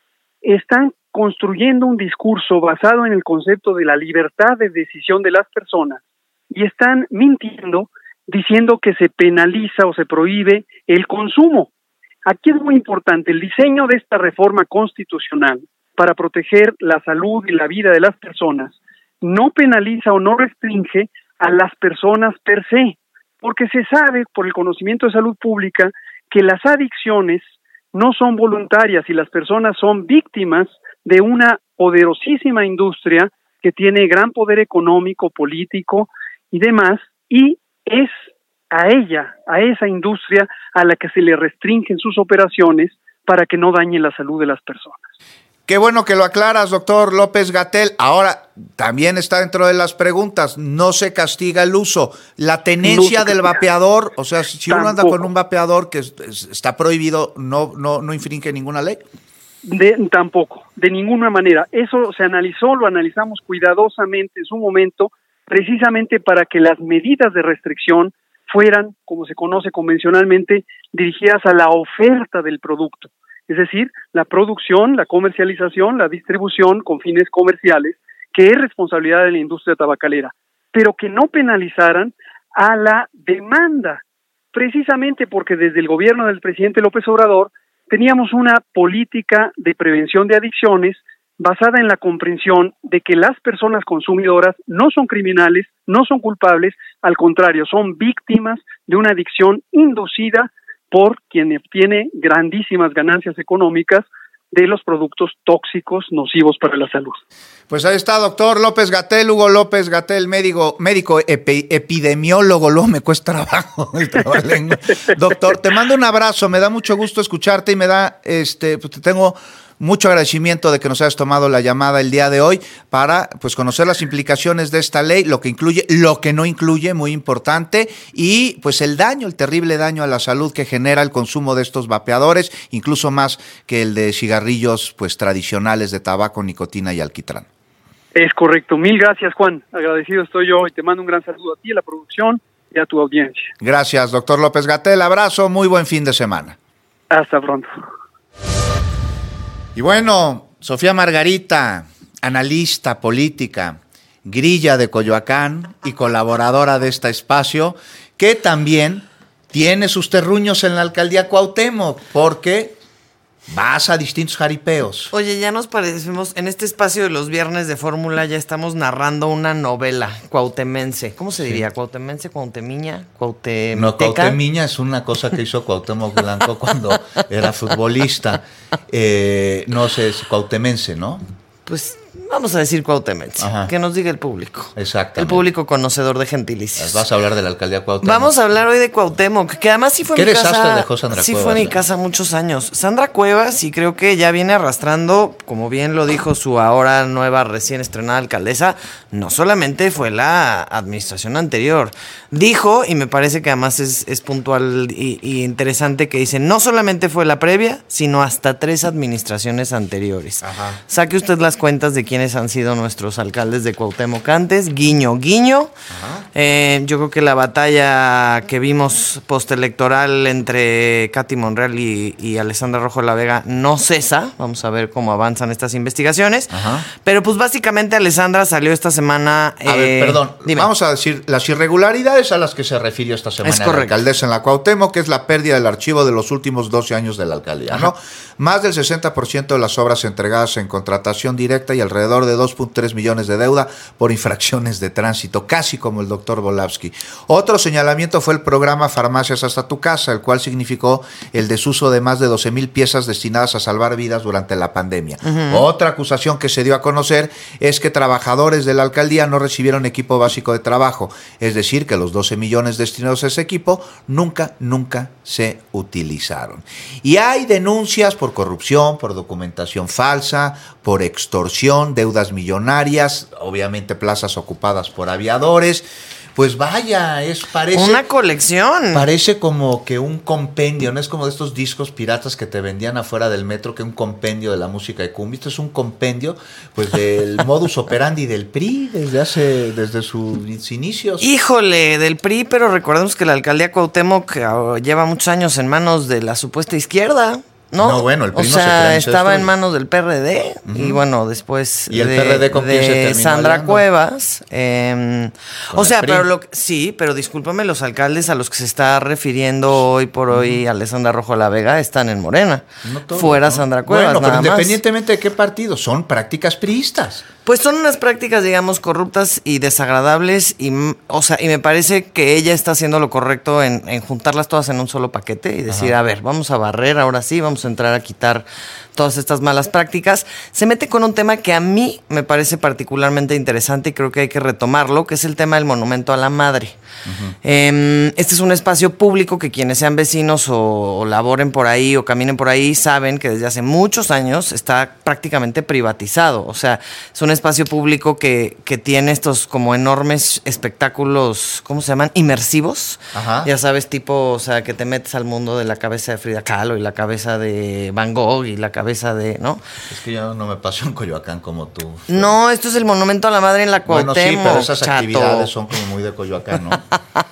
están construyendo un discurso basado en el concepto de la libertad de decisión de las personas y están mintiendo diciendo que se penaliza o se prohíbe el consumo. Aquí es muy importante el diseño de esta reforma constitucional para proteger la salud y la vida de las personas. No penaliza o no restringe a las personas per se, porque se sabe por el conocimiento de salud pública que las adicciones no son voluntarias y las personas son víctimas de una poderosísima industria que tiene gran poder económico, político y demás, y es a ella, a esa industria a la que se le restringen sus operaciones para que no dañe la salud de las personas. Qué bueno que lo aclaras, doctor López-Gatell. Ahora, también está dentro de las preguntas, no se castiga el uso. La tenencia no del vapeador, o sea, si Tampoco. uno anda con un vapeador que está prohibido, ¿no, no, no infringe ninguna ley? De, tampoco, de ninguna manera. Eso se analizó, lo analizamos cuidadosamente en su momento, precisamente para que las medidas de restricción fueran, como se conoce convencionalmente, dirigidas a la oferta del producto. Es decir, la producción, la comercialización, la distribución con fines comerciales, que es responsabilidad de la industria tabacalera, pero que no penalizaran a la demanda, precisamente porque desde el gobierno del presidente López Obrador teníamos una política de prevención de adicciones basada en la comprensión de que las personas consumidoras no son criminales, no son culpables, al contrario, son víctimas de una adicción inducida por quien obtiene grandísimas ganancias económicas de los productos tóxicos nocivos para la salud. Pues ahí está, doctor López-Gatell, Hugo López-Gatell, médico, médico epi, epidemiólogo, luego me cuesta trabajo. Doctor, te mando un abrazo, me da mucho gusto escucharte y me da, este, pues te tengo mucho agradecimiento de que nos hayas tomado la llamada el día de hoy para pues conocer las implicaciones de esta ley, lo que incluye, lo que no incluye, muy importante, y pues el daño, el terrible daño a la salud que genera el consumo de estos vapeadores, incluso más que el de cigarrillos pues tradicionales de tabaco, nicotina y alquitrán. Es correcto. Mil gracias, Juan. Agradecido estoy yo y te mando un gran saludo a ti, a la producción y a tu audiencia. Gracias, doctor López-Gatell. Abrazo, muy buen fin de semana. Hasta pronto. Y bueno, Sofía Margarita, analista política, grilla de Coyoacán y colaboradora de este espacio, que también tiene sus terruños en la alcaldía Cuauhtémoc, porque vas a distintos jaripeos. Oye, ya nos parecemos, en este espacio de los viernes de Fórmula ya estamos narrando una novela cuauhtemense. ¿Cómo se diría? Sí. ¿Cuauhtemense? ¿Cuauhtemiña? ¿Cuauhtemeteca? No, Cuauhtemiña es una cosa que hizo Cuauhtémoc Blanco cuando era futbolista. Eh, no sé, es cuauhtemense, ¿no? Pues vamos a decir cuauhtemense, Ajá. que nos diga el público. Exactamente. El público conocedor de gentilicios. Vas a hablar de la alcaldía Cuauhtémoc. Vamos a hablar hoy de Cuauhtémoc, que además sí fue ¿Qué mi casa. ¿Qué desastre dejó Sandra sí Cuevas? Sí fue mi casa muchos años. Sandra Cuevas, y creo que ya viene arrastrando, como bien lo dijo su ahora nueva recién estrenada alcaldesa, no solamente fue la administración anterior. Dijo, y me parece que además es, es puntual y, y interesante, que dice, no solamente fue la previa, sino hasta tres administraciones anteriores. Ajá. Saque usted las cuentas de quiénes han sido nuestros alcaldes de Cuauhtémoc antes, guiño, guiño. Eh, yo creo que la batalla que vimos postelectoral entre Katy Monreal y, y Alessandra Rojo de la Vega no cesa. Vamos a ver cómo avanzan estas investigaciones. Ajá. Pero pues básicamente Alessandra salió esta semana... A eh, ver, perdón, dime. Vamos a decir las irregularidades a las que se refirió esta semana la alcaldesa en la Cuauhtémoc, que es la pérdida del archivo de los últimos doce años de la alcaldía, Ajá. ¿no? Más del sesenta por ciento de las obras entregadas en contratación directa y alrededor de dos punto tres millones de deuda por infracciones de tránsito, casi como el doctor Volavsky. Otro señalamiento fue el programa Farmacias hasta tu casa, el cual significó el desuso de más de doce mil piezas destinadas a salvar vidas durante la pandemia. Uh-huh. Otra acusación que se dio a conocer es que trabajadores de la alcaldía no recibieron equipo básico de trabajo, es decir, que los doce millones destinados a ese equipo nunca, nunca se utilizaron. Y hay denuncias por corrupción, por documentación falsa, por extorsión, deudas millonarias, obviamente plazas ocupadas por aviadores. Pues vaya, es parece una colección. Parece como que un compendio, no es como de estos discos piratas que te vendían afuera del metro, que un compendio de la música de cumbia. Esto es un compendio pues del modus operandi del P R I desde hace desde sus inicios. Híjole, del P R I, pero recordemos que la alcaldía Cuauhtémoc lleva muchos años en manos de la supuesta izquierda. No, no, bueno, el P R I o sea, no se estaba en manos del P R D uh-huh. y bueno, después ¿Y el de, P R D con quién se terminó Sandra aliando? Cuevas. Eh, o sea, pero lo, sí, pero discúlpame, los alcaldes a los que se está refiriendo hoy por hoy uh-huh. Alessandra Rojo de la Vega están en Morena. No todo, Fuera ¿no? Sandra Cuevas, Bueno, nada pero más. independientemente de qué partido, son prácticas priistas. Pues son unas prácticas, digamos, corruptas y desagradables y, o sea, y me parece que ella está haciendo lo correcto en, en juntarlas todas en un solo paquete y decir, Ajá. a ver, vamos a barrer, ahora sí, vamos a entrar a quitar todas estas malas prácticas. Se mete con un tema que a mí me parece particularmente interesante y creo que hay que retomarlo, que es el tema del monumento a la madre. Uh-huh. Eh, este es un espacio público que quienes sean vecinos o, o laboren por ahí o caminen por ahí saben que desde hace muchos años está prácticamente privatizado. O sea, es un espacio público que, que tiene estos como enormes espectáculos, ¿cómo se llaman? Inmersivos. Ajá. Ya sabes, tipo, o sea, que te metes al mundo de la cabeza de Frida Kahlo y la cabeza de Van Gogh y la cabeza de, ¿no? Es que yo no me paso en Coyoacán como tú. No, esto es el monumento a la madre en la Cuauhtémoc. Bueno, sí, pero esas chato. actividades son como muy de Coyoacán, ¿no?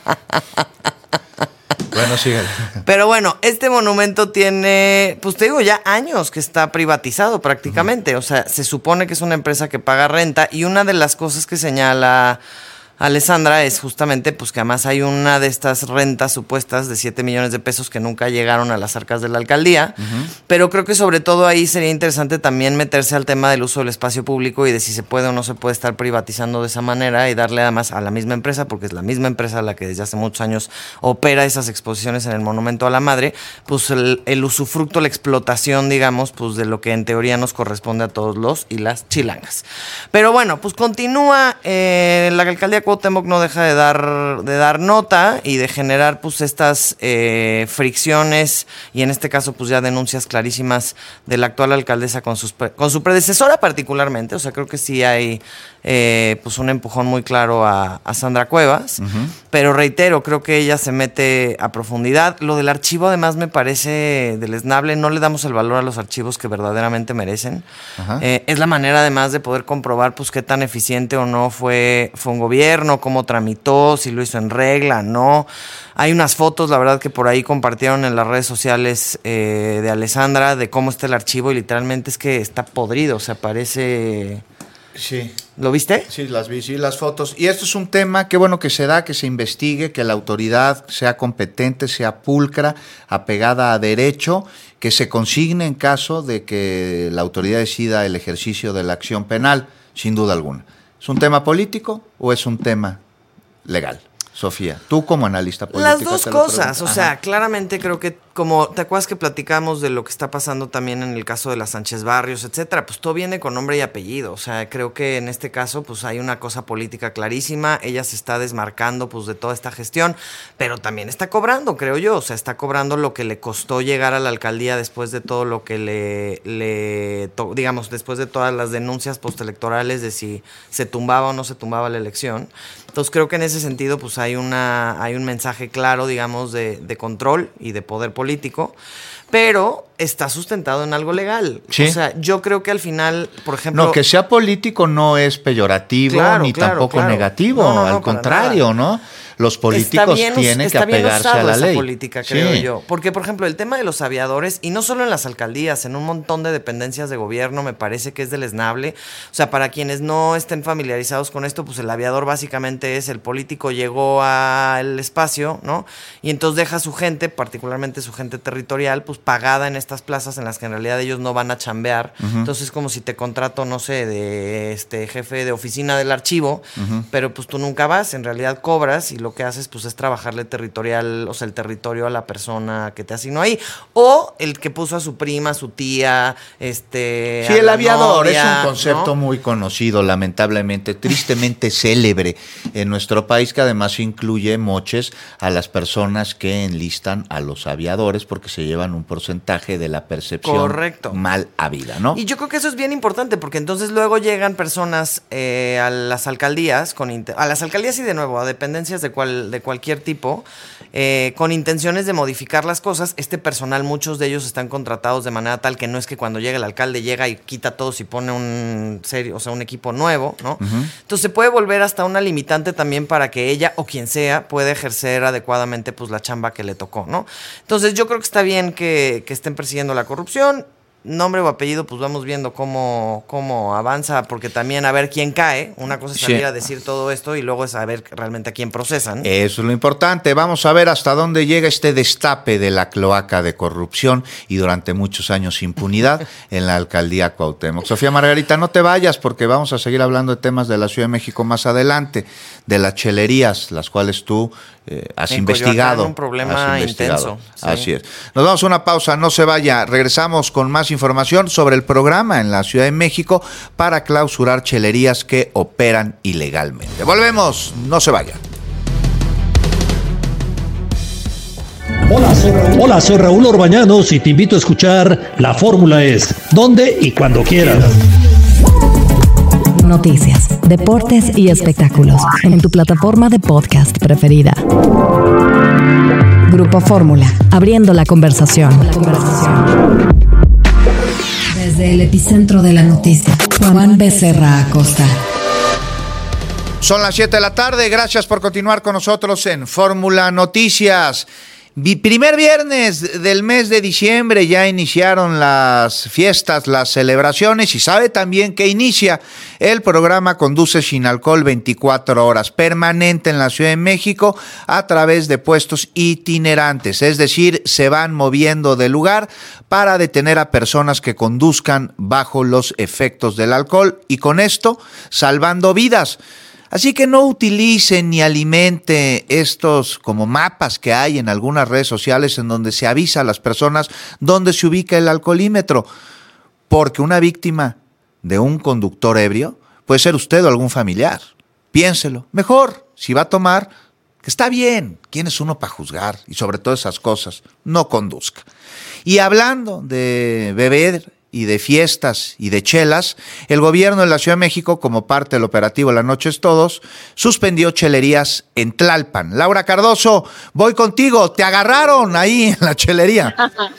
Bueno, síguele. Pero bueno, este monumento tiene, pues te digo, ya años que está privatizado prácticamente. Uh-huh. O sea, se supone que es una empresa que paga renta y una de las cosas que señala Alessandra es justamente pues que además hay una de estas rentas supuestas de siete millones de pesos que nunca llegaron a las arcas de la alcaldía, uh-huh. pero creo que sobre todo ahí sería interesante también meterse al tema del uso del espacio público y de si se puede o no se puede estar privatizando de esa manera y darle además a la misma empresa, porque es la misma empresa la que desde hace muchos años opera esas exposiciones en el Monumento a la Madre, pues el, el usufructo, la explotación, digamos, pues de lo que en teoría nos corresponde a todos los y las chilangas. Pero bueno, pues continúa eh, la alcaldía Cuauhtémoc no deja de dar de dar nota y de generar pues estas eh, fricciones y en este caso pues ya denuncias clarísimas de la actual alcaldesa con sus con su predecesora particularmente. O sea, creo que sí hay eh, pues un empujón muy claro a, a Sandra Cuevas, uh-huh. pero reitero, creo que ella se mete a profundidad. Lo del archivo además me parece deleznable, no le damos el valor a los archivos que verdaderamente merecen. Uh-huh. Eh, es la manera además de poder comprobar pues qué tan eficiente o no fue, fue un gobierno, cómo tramitó, si lo hizo en regla, no. Hay unas fotos, la verdad, que por ahí compartieron en las redes sociales eh, de Alessandra de cómo está el archivo y literalmente es que está podrido, o sea, parece... Sí. ¿Lo viste? Sí, las vi, sí, las fotos. Y esto es un tema, qué bueno que se da, que se investigue, que la autoridad sea competente, sea pulcra, apegada a derecho, que se consigne en caso de que la autoridad decida el ejercicio de la acción penal, sin duda alguna. ¿Es un tema político o es un tema legal? Sofía, tú como analista política. Las dos cosas, o Ajá. sea, claramente creo que, como te acuerdas que platicamos de lo que está pasando también en el caso de las Sánchez Barrios, etcétera, pues todo viene con nombre y apellido. O sea, creo que en este caso pues hay una cosa política clarísima, ella se está desmarcando pues de toda esta gestión, pero también está cobrando, creo yo, o sea, está cobrando lo que le costó llegar a la alcaldía después de todo lo que le, le to, digamos, después de todas las denuncias postelectorales de si se tumbaba o no se tumbaba la elección. Entonces creo que en ese sentido pues hay una hay un mensaje claro, digamos, de, de control y de poder político, pero está sustentado en algo legal. Sí. O sea, yo creo que al final, por ejemplo... No, que sea político no es peyorativo, claro, ni claro, tampoco claro. negativo, no, no, no, al contrario, nada. ¿no? Los políticos bien, tienen que apegarse a la ley. Política, creo sí. yo. Porque, por ejemplo, el tema de los aviadores, y no solo en las alcaldías, en un montón de dependencias de gobierno, me parece que es deleznable. O sea, para quienes no estén familiarizados con esto, pues el aviador básicamente es el político llegó al espacio, ¿no? Y entonces deja a su gente, particularmente su gente territorial, pues pagada en estas plazas en las que en realidad ellos no van a chambear. Uh-huh. Entonces es como si te contrato, no sé, de este jefe de oficina del archivo, uh-huh. pero pues tú nunca vas, en realidad cobras y lo que haces pues es trabajarle territorial, o sea, el territorio a la persona que te asignó ahí, o el que puso a su prima, a su tía, este... Sí, el aviador novia, es un concepto ¿no? muy conocido, lamentablemente, tristemente célebre en nuestro país, que además incluye moches a las personas que enlistan a los aviadores porque se llevan un porcentaje de la percepción Correcto. mal habida, ¿no? Y yo creo que eso es bien importante porque entonces luego llegan personas eh, a las alcaldías, con a las alcaldías y de nuevo a dependencias de cual de cualquier tipo, eh, con intenciones de modificar las cosas. Este personal, muchos de ellos están contratados de manera tal que no es que cuando llega el alcalde llega y quita a todos y pone un serio, o sea, un equipo nuevo, ¿no? Uh-huh. Entonces se puede volver hasta una limitante también para que ella o quien sea pueda ejercer adecuadamente pues la chamba que le tocó, ¿no? Entonces yo creo que está bien que, que estén persiguiendo la corrupción. nombre o apellido, pues vamos viendo cómo, cómo avanza, porque también a ver quién cae. Una cosa es salir sí. a decir todo esto y luego es saber realmente a quién procesan. Eso es lo importante. Vamos a ver hasta dónde llega este destape de la cloaca de corrupción y durante muchos años impunidad en la alcaldía Cuauhtémoc. Sofía Margarita, no te vayas porque vamos a seguir hablando de temas de la Ciudad de México más adelante, de las chelerías, las cuales tú eh, has en investigado. Coyoacán, un problema has investigado. intenso. Sí. Así es. Nos vamos a una pausa, no se vaya. Regresamos con más información sobre el programa en la Ciudad de México para clausurar chelerías que operan ilegalmente. Volvemos, no se vaya. Hola soy, Raúl. Hola, soy Raúl Orbañanos y te invito a escuchar La Fórmula Es, donde y cuando quieras. Noticias, deportes y espectáculos en tu plataforma de podcast preferida. Grupo Fórmula, abriendo la conversación. La conversación. Desde el epicentro de la noticia, Juan Becerra Acosta. Son las siete de la tarde, gracias por continuar con nosotros en Fórmula Noticias. Primer viernes del mes de diciembre ya iniciaron las fiestas, las celebraciones y sabe también que inicia el programa Conduce Sin Alcohol veinticuatro horas, permanente en la Ciudad de México a través de puestos itinerantes, es decir, se van moviendo de lugar para detener a personas que conduzcan bajo los efectos del alcohol y con esto salvando vidas. Así que no utilice ni alimente estos como mapas que hay en algunas redes sociales en donde se avisa a las personas dónde se ubica el alcoholímetro, porque una víctima de un conductor ebrio puede ser usted o algún familiar. Piénselo. Mejor, si va a tomar, que está bien. ¿Quién es uno para juzgar? Y sobre todo esas cosas, no conduzca. Y hablando de beber y de fiestas y de chelas, el gobierno de la Ciudad de México, como parte del operativo La Noche es Todos, suspendió chelerías en Tlalpan. Laura Cardoso, voy contigo, te agarraron ahí en la chelería.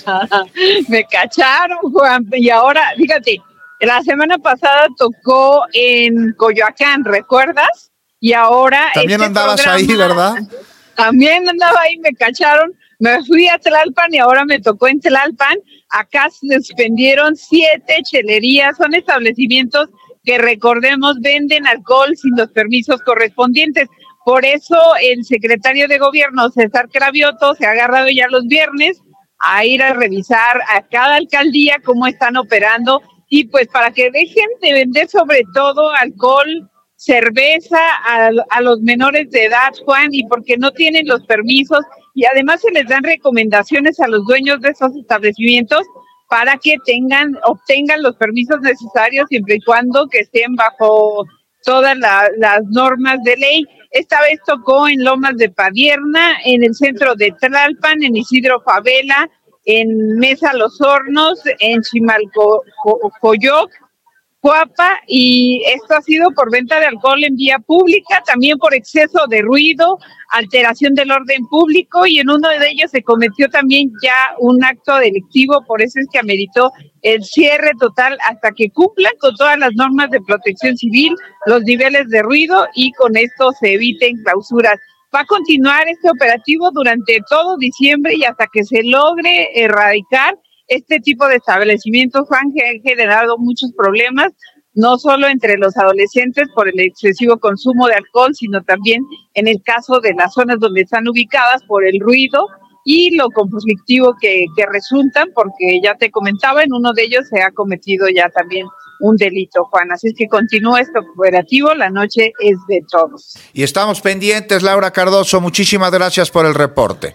Me cacharon, Juan, y ahora, fíjate, la semana pasada tocó en Coyoacán, ¿recuerdas? Y ahora... También este andabas programa, ahí, ¿verdad? También andaba ahí, me cacharon, me fui a Tlalpan y ahora me tocó en Tlalpan. Acá se suspendieron siete chelerías, son establecimientos que, recordemos, venden alcohol sin los permisos correspondientes. Por eso el secretario de Gobierno, César Cravioto, se ha agarrado ya los viernes a ir a revisar a cada alcaldía cómo están operando y pues para que dejen de vender sobre todo alcohol, cerveza a, a los menores de edad, Juan, y porque no tienen los permisos. Y además se les dan recomendaciones a los dueños de esos establecimientos para que tengan, obtengan los permisos necesarios siempre y cuando que estén bajo todas la, las normas de ley. Esta vez tocó en Lomas de Padierna, en el centro de Tlalpan, en Isidro Favela, en Mesa Los Hornos, en Chimalcoyoc, Cuapa, y esto ha sido por venta de alcohol en vía pública, también por exceso de ruido, alteración del orden público, y en uno de ellos se cometió también ya un acto delictivo, por eso es que ameritó el cierre total hasta que cumplan con todas las normas de protección civil, los niveles de ruido, y con esto se eviten clausuras. Va a continuar este operativo durante todo diciembre y hasta que se logre erradicar este tipo de establecimientos, Juan, que han generado muchos problemas, no solo entre los adolescentes por el excesivo consumo de alcohol, sino también en el caso de las zonas donde están ubicadas por el ruido y lo conflictivo que, que resultan, porque ya te comentaba, en uno de ellos se ha cometido ya también un delito, Juan. Así es que continúa este operativo, La Noche es de Todos. Y estamos pendientes, Laura Cardoso, muchísimas gracias por el reporte.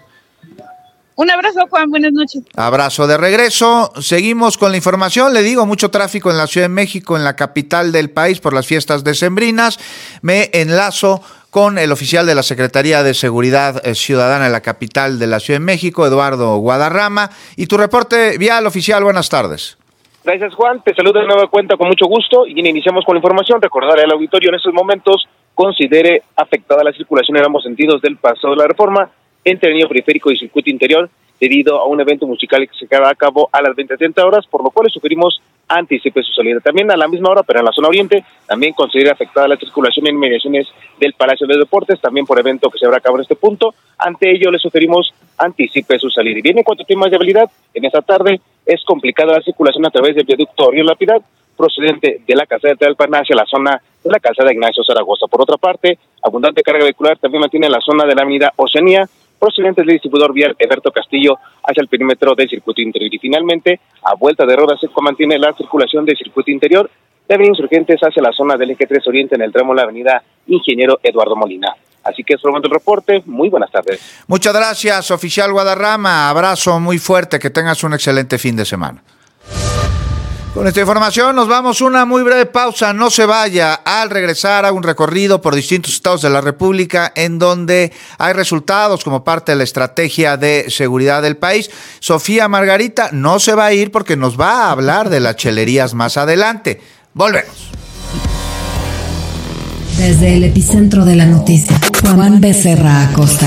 Un abrazo, Juan, buenas noches. Abrazo de regreso. Seguimos con la información. Le digo, mucho tráfico en la Ciudad de México, en la capital del país, por las fiestas decembrinas. Me enlazo con el oficial de la Secretaría de Seguridad Ciudadana en la capital de la Ciudad de México, Eduardo Guadarrama. Y tu reporte vial, oficial, buenas tardes. Gracias, Juan. Te saludo de nueva cuenta con mucho gusto y iniciamos con la información. Recordarle al auditorio en estos momentos considere afectada la circulación en ambos sentidos del Paso de la Reforma, entre el anillo periférico y circuito interior, debido a un evento musical que se lleva a cabo a las veinte treinta horas, por lo cual le sugerimos anticipe su salida. También a la misma hora, pero en la zona oriente, también considera afectada la circulación en inmediaciones del Palacio de Deportes, también por evento que se llevará a cabo en este punto. Ante ello, le sugerimos anticipe su salida. Y bien, en cuanto a temas de habilidad, en esta tarde, es complicada la circulación a través del viaducto Río La Piedad, procedente de la calzada de Tlalpan hacia la zona de la calzada Ignacio Zaragoza. Por otra parte, abundante carga vehicular también mantiene la zona de la avenida Oceanía, procedente del distribuidor vial Eberto Castillo hacia el perímetro del circuito interior. Y finalmente, a vuelta de Roda Seco mantiene la circulación del circuito interior de avenida Insurgentes hacia la zona del eje tres Oriente en el tramo de la avenida Ingeniero Eduardo Molina. Así que es por el momento el reporte. Muy buenas tardes. Muchas gracias, oficial Guadarrama. Abrazo muy fuerte, que tengas un excelente fin de semana. Con esta información nos vamos a una muy breve pausa. No se vaya. Al regresar a un recorrido por distintos estados de la República en donde hay resultados como parte de la estrategia de seguridad del país. Sofía Margarita no se va a ir porque nos va a hablar de las chelerías más adelante. Volvemos. Desde el epicentro de la noticia, Juan Becerra Acosta.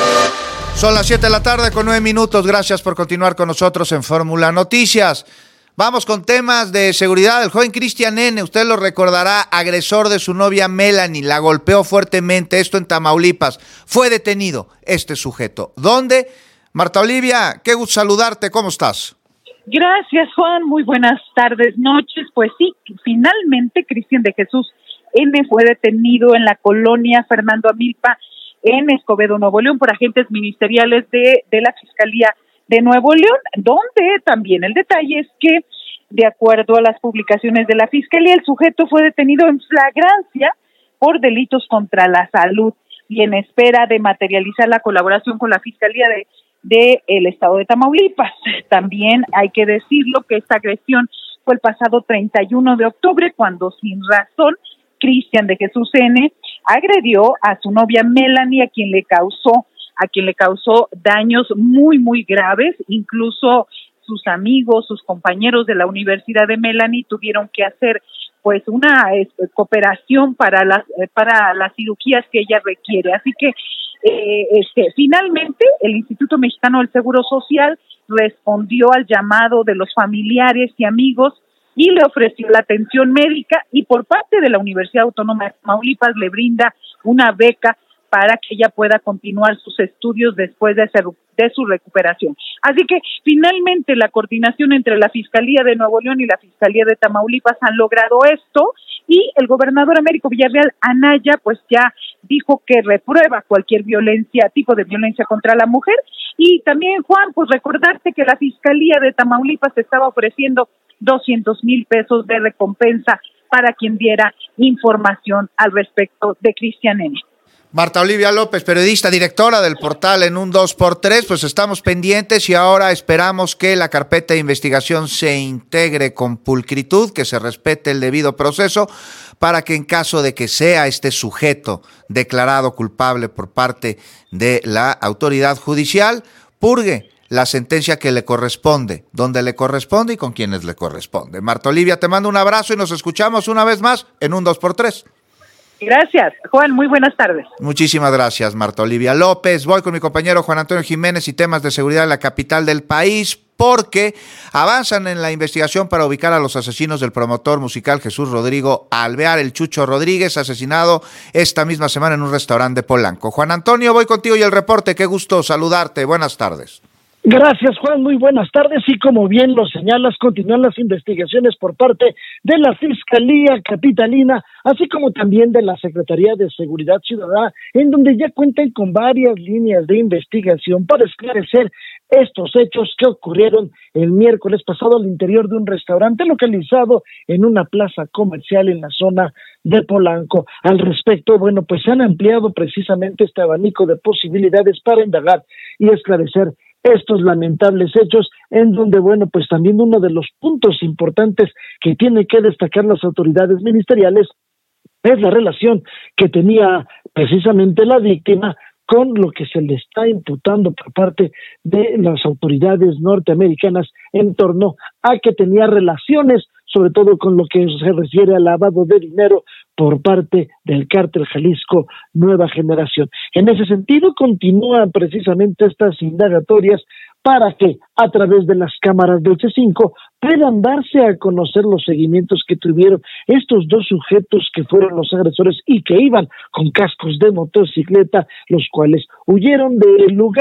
Son las siete de la tarde con nueve minutos. Gracias por continuar con nosotros en Fórmula Noticias. Vamos con temas de seguridad. El joven Cristian N., usted lo recordará, agresor de su novia Melanie, la golpeó fuertemente, esto en Tamaulipas. Fue detenido este sujeto. ¿Dónde? Marta Olivia, qué gusto saludarte, ¿cómo estás? Gracias, Juan, muy buenas tardes, noches. Pues sí, finalmente Cristian de Jesús N. fue detenido en la colonia Fernando Amilpa, en Escobedo, Nuevo León, por agentes ministeriales de, de la Fiscalía de Nuevo León, donde también el detalle es que, de acuerdo a las publicaciones de la Fiscalía, el sujeto fue detenido en flagrancia por delitos contra la salud y en espera de materializar la colaboración con la Fiscalía de, de el Estado de Tamaulipas. También hay que decirlo que esta agresión fue el pasado treinta y uno de octubre, cuando sin razón Cristian de Jesús N. agredió a su novia Melanie, a quien le causó a quien le causó daños muy, muy graves. Incluso sus amigos, sus compañeros de la Universidad de Melanie tuvieron que hacer pues una eh, cooperación para las eh, para las cirugías que ella requiere. Así que eh, este, finalmente el Instituto Mexicano del Seguro Social respondió al llamado de los familiares y amigos y le ofreció la atención médica, y por parte de la Universidad Autónoma de Tamaulipas le brinda una beca para que ella pueda continuar sus estudios después de, ser, de su recuperación. Así que finalmente la coordinación entre la Fiscalía de Nuevo León y la Fiscalía de Tamaulipas han logrado esto, y el gobernador Américo Villarreal Anaya pues ya dijo que reprueba cualquier violencia, tipo de violencia contra la mujer. Y también, Juan, pues recordarte que la Fiscalía de Tamaulipas estaba ofreciendo doscientos mil pesos de recompensa para quien diera información al respecto de Cristian N. Marta Olivia López, periodista, directora del portal En un dos por tres, pues estamos pendientes y ahora esperamos que la carpeta de investigación se integre con pulcritud, que se respete el debido proceso, para que en caso de que sea este sujeto declarado culpable por parte de la autoridad judicial, purgue la sentencia que le corresponde, donde le corresponde y con quienes le corresponde. Marta Olivia, te mando un abrazo y nos escuchamos una vez más en un dos por tres. Gracias, Juan, muy buenas tardes. Muchísimas gracias, Marta Olivia López. Voy con mi compañero Juan Antonio Jiménez y temas de seguridad en la capital del país, porque avanzan en la investigación para ubicar a los asesinos del promotor musical Jesús Rodrigo Alvear, el Chucho Rodríguez, asesinado esta misma semana en un restaurante de Polanco. Juan Antonio, voy contigo y el reporte. Qué gusto saludarte. Buenas tardes. Gracias, Juan, muy buenas tardes, y como bien lo señalas, continúan las investigaciones por parte de la Fiscalía Capitalina, así como también de la Secretaría de Seguridad Ciudadana, en donde ya cuentan con varias líneas de investigación para esclarecer estos hechos que ocurrieron el miércoles pasado al interior de un restaurante localizado en una plaza comercial en la zona de Polanco. Al respecto, bueno, pues se han ampliado precisamente este abanico de posibilidades para indagar y esclarecer estos lamentables hechos, en donde, bueno, pues también uno de los puntos importantes que tienen que destacar las autoridades ministeriales es la relación que tenía precisamente la víctima con lo que se le está imputando por parte de las autoridades norteamericanas en torno a que tenía relaciones, sobre todo con lo que se refiere al lavado de dinero por parte del Cártel Jalisco Nueva Generación. En ese sentido, continúan precisamente estas indagatorias para que, a través de las cámaras del C cinco, puedan darse a conocer los seguimientos que tuvieron estos dos sujetos que fueron los agresores y que iban con cascos de motocicleta, los cuales huyeron del lugar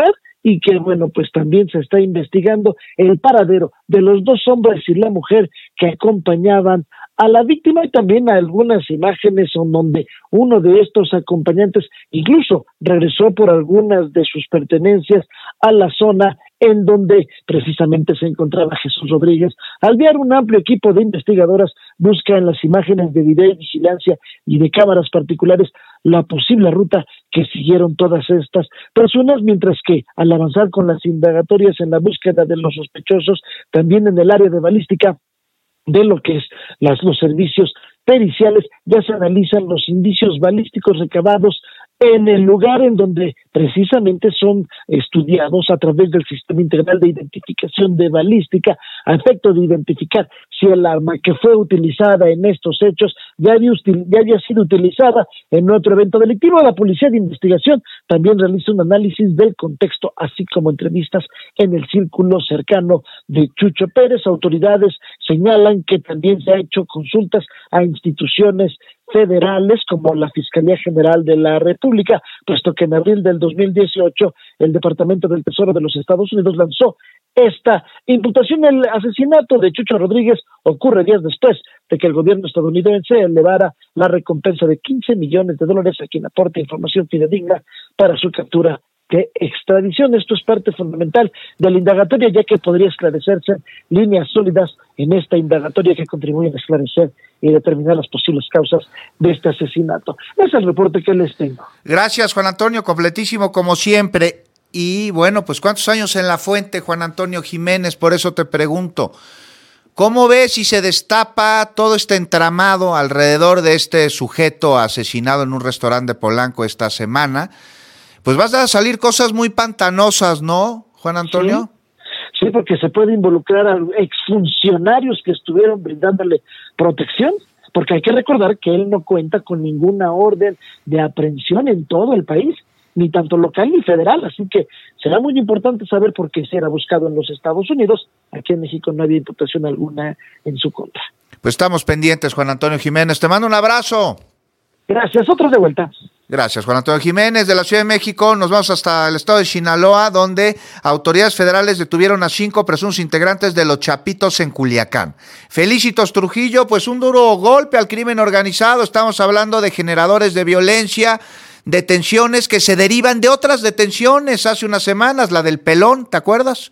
y que, bueno, pues también se está investigando el paradero de los dos hombres y la mujer que acompañaban a la víctima, y también algunas imágenes en donde uno de estos acompañantes incluso regresó por algunas de sus pertenencias a la zona en donde precisamente se encontraba Jesús Rodríguez. Al ver un amplio equipo de investigadoras busca en las imágenes de videovigilancia y de cámaras particulares la posible ruta que siguieron todas estas personas, mientras que al avanzar con las indagatorias en la búsqueda de los sospechosos, también en el área de balística, de lo que es las, los servicios periciales, ya se analizan los indicios balísticos recabados en el lugar en donde precisamente son estudiados a través del Sistema Integral de Identificación de Balística, a efecto de identificar si el arma que fue utilizada en estos hechos ya había, ya había sido utilizada en otro evento delictivo. La Policía de Investigación también realiza un análisis del contexto, así como entrevistas en el círculo cercano de Chucho Pérez. Autoridades señalan que también se ha hecho consultas a instituciones federales como la Fiscalía General de la República, puesto que en abril del dos mil dieciocho el Departamento del Tesoro de los Estados Unidos lanzó esta imputación. El asesinato de Chucho Rodríguez ocurre días después de que el gobierno estadounidense elevara la recompensa de quince millones de dólares a quien aporte información fidedigna para su captura de extradición. Esto es parte fundamental de la indagatoria, ya que podría esclarecerse líneas sólidas en esta indagatoria que contribuyen a esclarecer y determinar las posibles causas de este asesinato. Es el reporte que les tengo. Gracias, Juan Antonio, completísimo como siempre. Y bueno, pues ¿cuántos años en la fuente, Juan Antonio Jiménez? Por eso te pregunto, ¿cómo ves si se destapa todo este entramado alrededor de este sujeto asesinado en un restaurante de Polanco esta semana? Pues vas a salir cosas muy pantanosas, ¿no, Juan Antonio? Sí, sí, porque se puede involucrar a exfuncionarios que estuvieron brindándole protección, porque hay que recordar que él no cuenta con ninguna orden de aprehensión en todo el país, ni tanto local ni federal, así que será muy importante saber por qué se era buscado en los Estados Unidos. Aquí en México no había imputación alguna en su contra. Pues estamos pendientes, Juan Antonio Jiménez. Te mando un abrazo. Gracias, otros de vuelta. Gracias, Juan Antonio Jiménez. De la Ciudad de México nos vamos hasta el estado de Sinaloa, donde autoridades federales detuvieron a cinco presuntos integrantes de los Chapitos en Culiacán. Felicitos Trujillo, pues un duro golpe al crimen organizado. Estamos hablando de generadores de violencia, detenciones que se derivan de otras detenciones hace unas semanas, la del Pelón, ¿te acuerdas?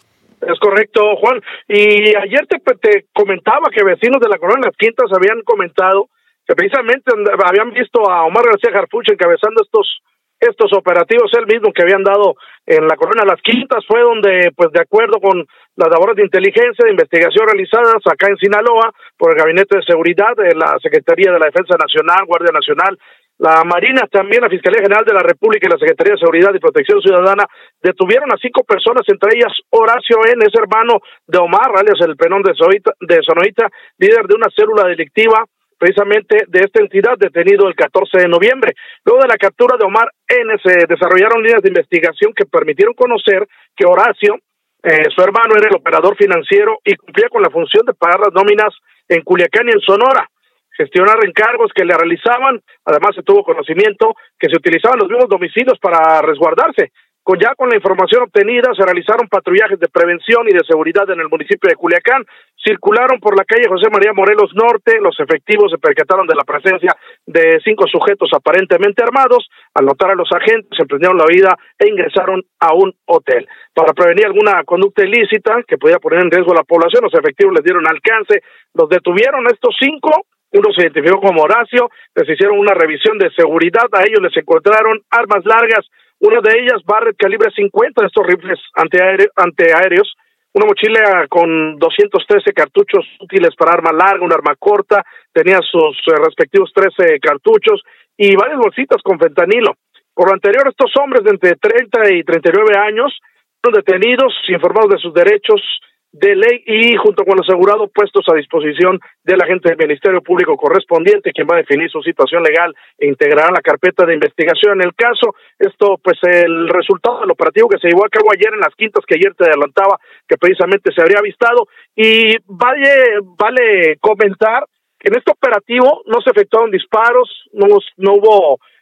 Es correcto, Juan. Y ayer te, te comentaba que vecinos de la colonia Las Quintas habían comentado que precisamente habían visto a Omar García Harfuch encabezando estos estos operativos, él mismo que habían dado en la colonia Las Quintas. Fue donde, pues de acuerdo con las labores de inteligencia, de investigación realizadas acá en Sinaloa por el Gabinete de Seguridad de la Secretaría de la Defensa Nacional, Guardia Nacional, la Marina, también la Fiscalía General de la República y la Secretaría de Seguridad y Protección Ciudadana, detuvieron a cinco personas, entre ellas Horacio N., es hermano de Omar, alias el Penón de, Soita, de Sonoita, líder de una célula delictiva precisamente de esta entidad, detenido el catorce de noviembre. Luego de la captura de Omar N., se desarrollaron líneas de investigación que permitieron conocer que Horacio, eh, su hermano, era el operador financiero y cumplía con la función de pagar las nóminas en Culiacán y en Sonora, gestionar encargos que le realizaban. Además se tuvo conocimiento que se utilizaban los mismos domicilios para resguardarse. Con ya con la información obtenida se realizaron patrullajes de prevención y de seguridad en el municipio de Culiacán, circularon por la calle José María Morelos Norte, los efectivos se percataron de la presencia de cinco sujetos aparentemente armados. Al notar a los agentes emprendieron la huida e ingresaron a un hotel. Para prevenir alguna conducta ilícita que pudiera poner en riesgo a la población, los efectivos les dieron alcance, los detuvieron a estos cinco. Uno se identificó como Horacio, les hicieron una revisión de seguridad, a ellos les encontraron armas largas, una de ellas Barrett calibre cincuenta, estos rifles antiaéreos, antiaéreos, una mochila con doscientos trece cartuchos útiles para arma larga, un arma corta, tenía sus eh, respectivos trece cartuchos y varias bolsitas con fentanilo. Por lo anterior, estos hombres de entre treinta y treinta y nueve años fueron detenidos, informados de sus derechos de ley y junto con los asegurados puestos a disposición del agente del Ministerio Público correspondiente, quien va a definir su situación legal e integrará la carpeta de investigación en el caso. Esto, pues, el resultado del operativo que se llevó a cabo ayer en Las Quintas, que ayer te adelantaba que precisamente se habría avistado, y vale, vale comentar que en este operativo no se efectuaron disparos, no, no hubo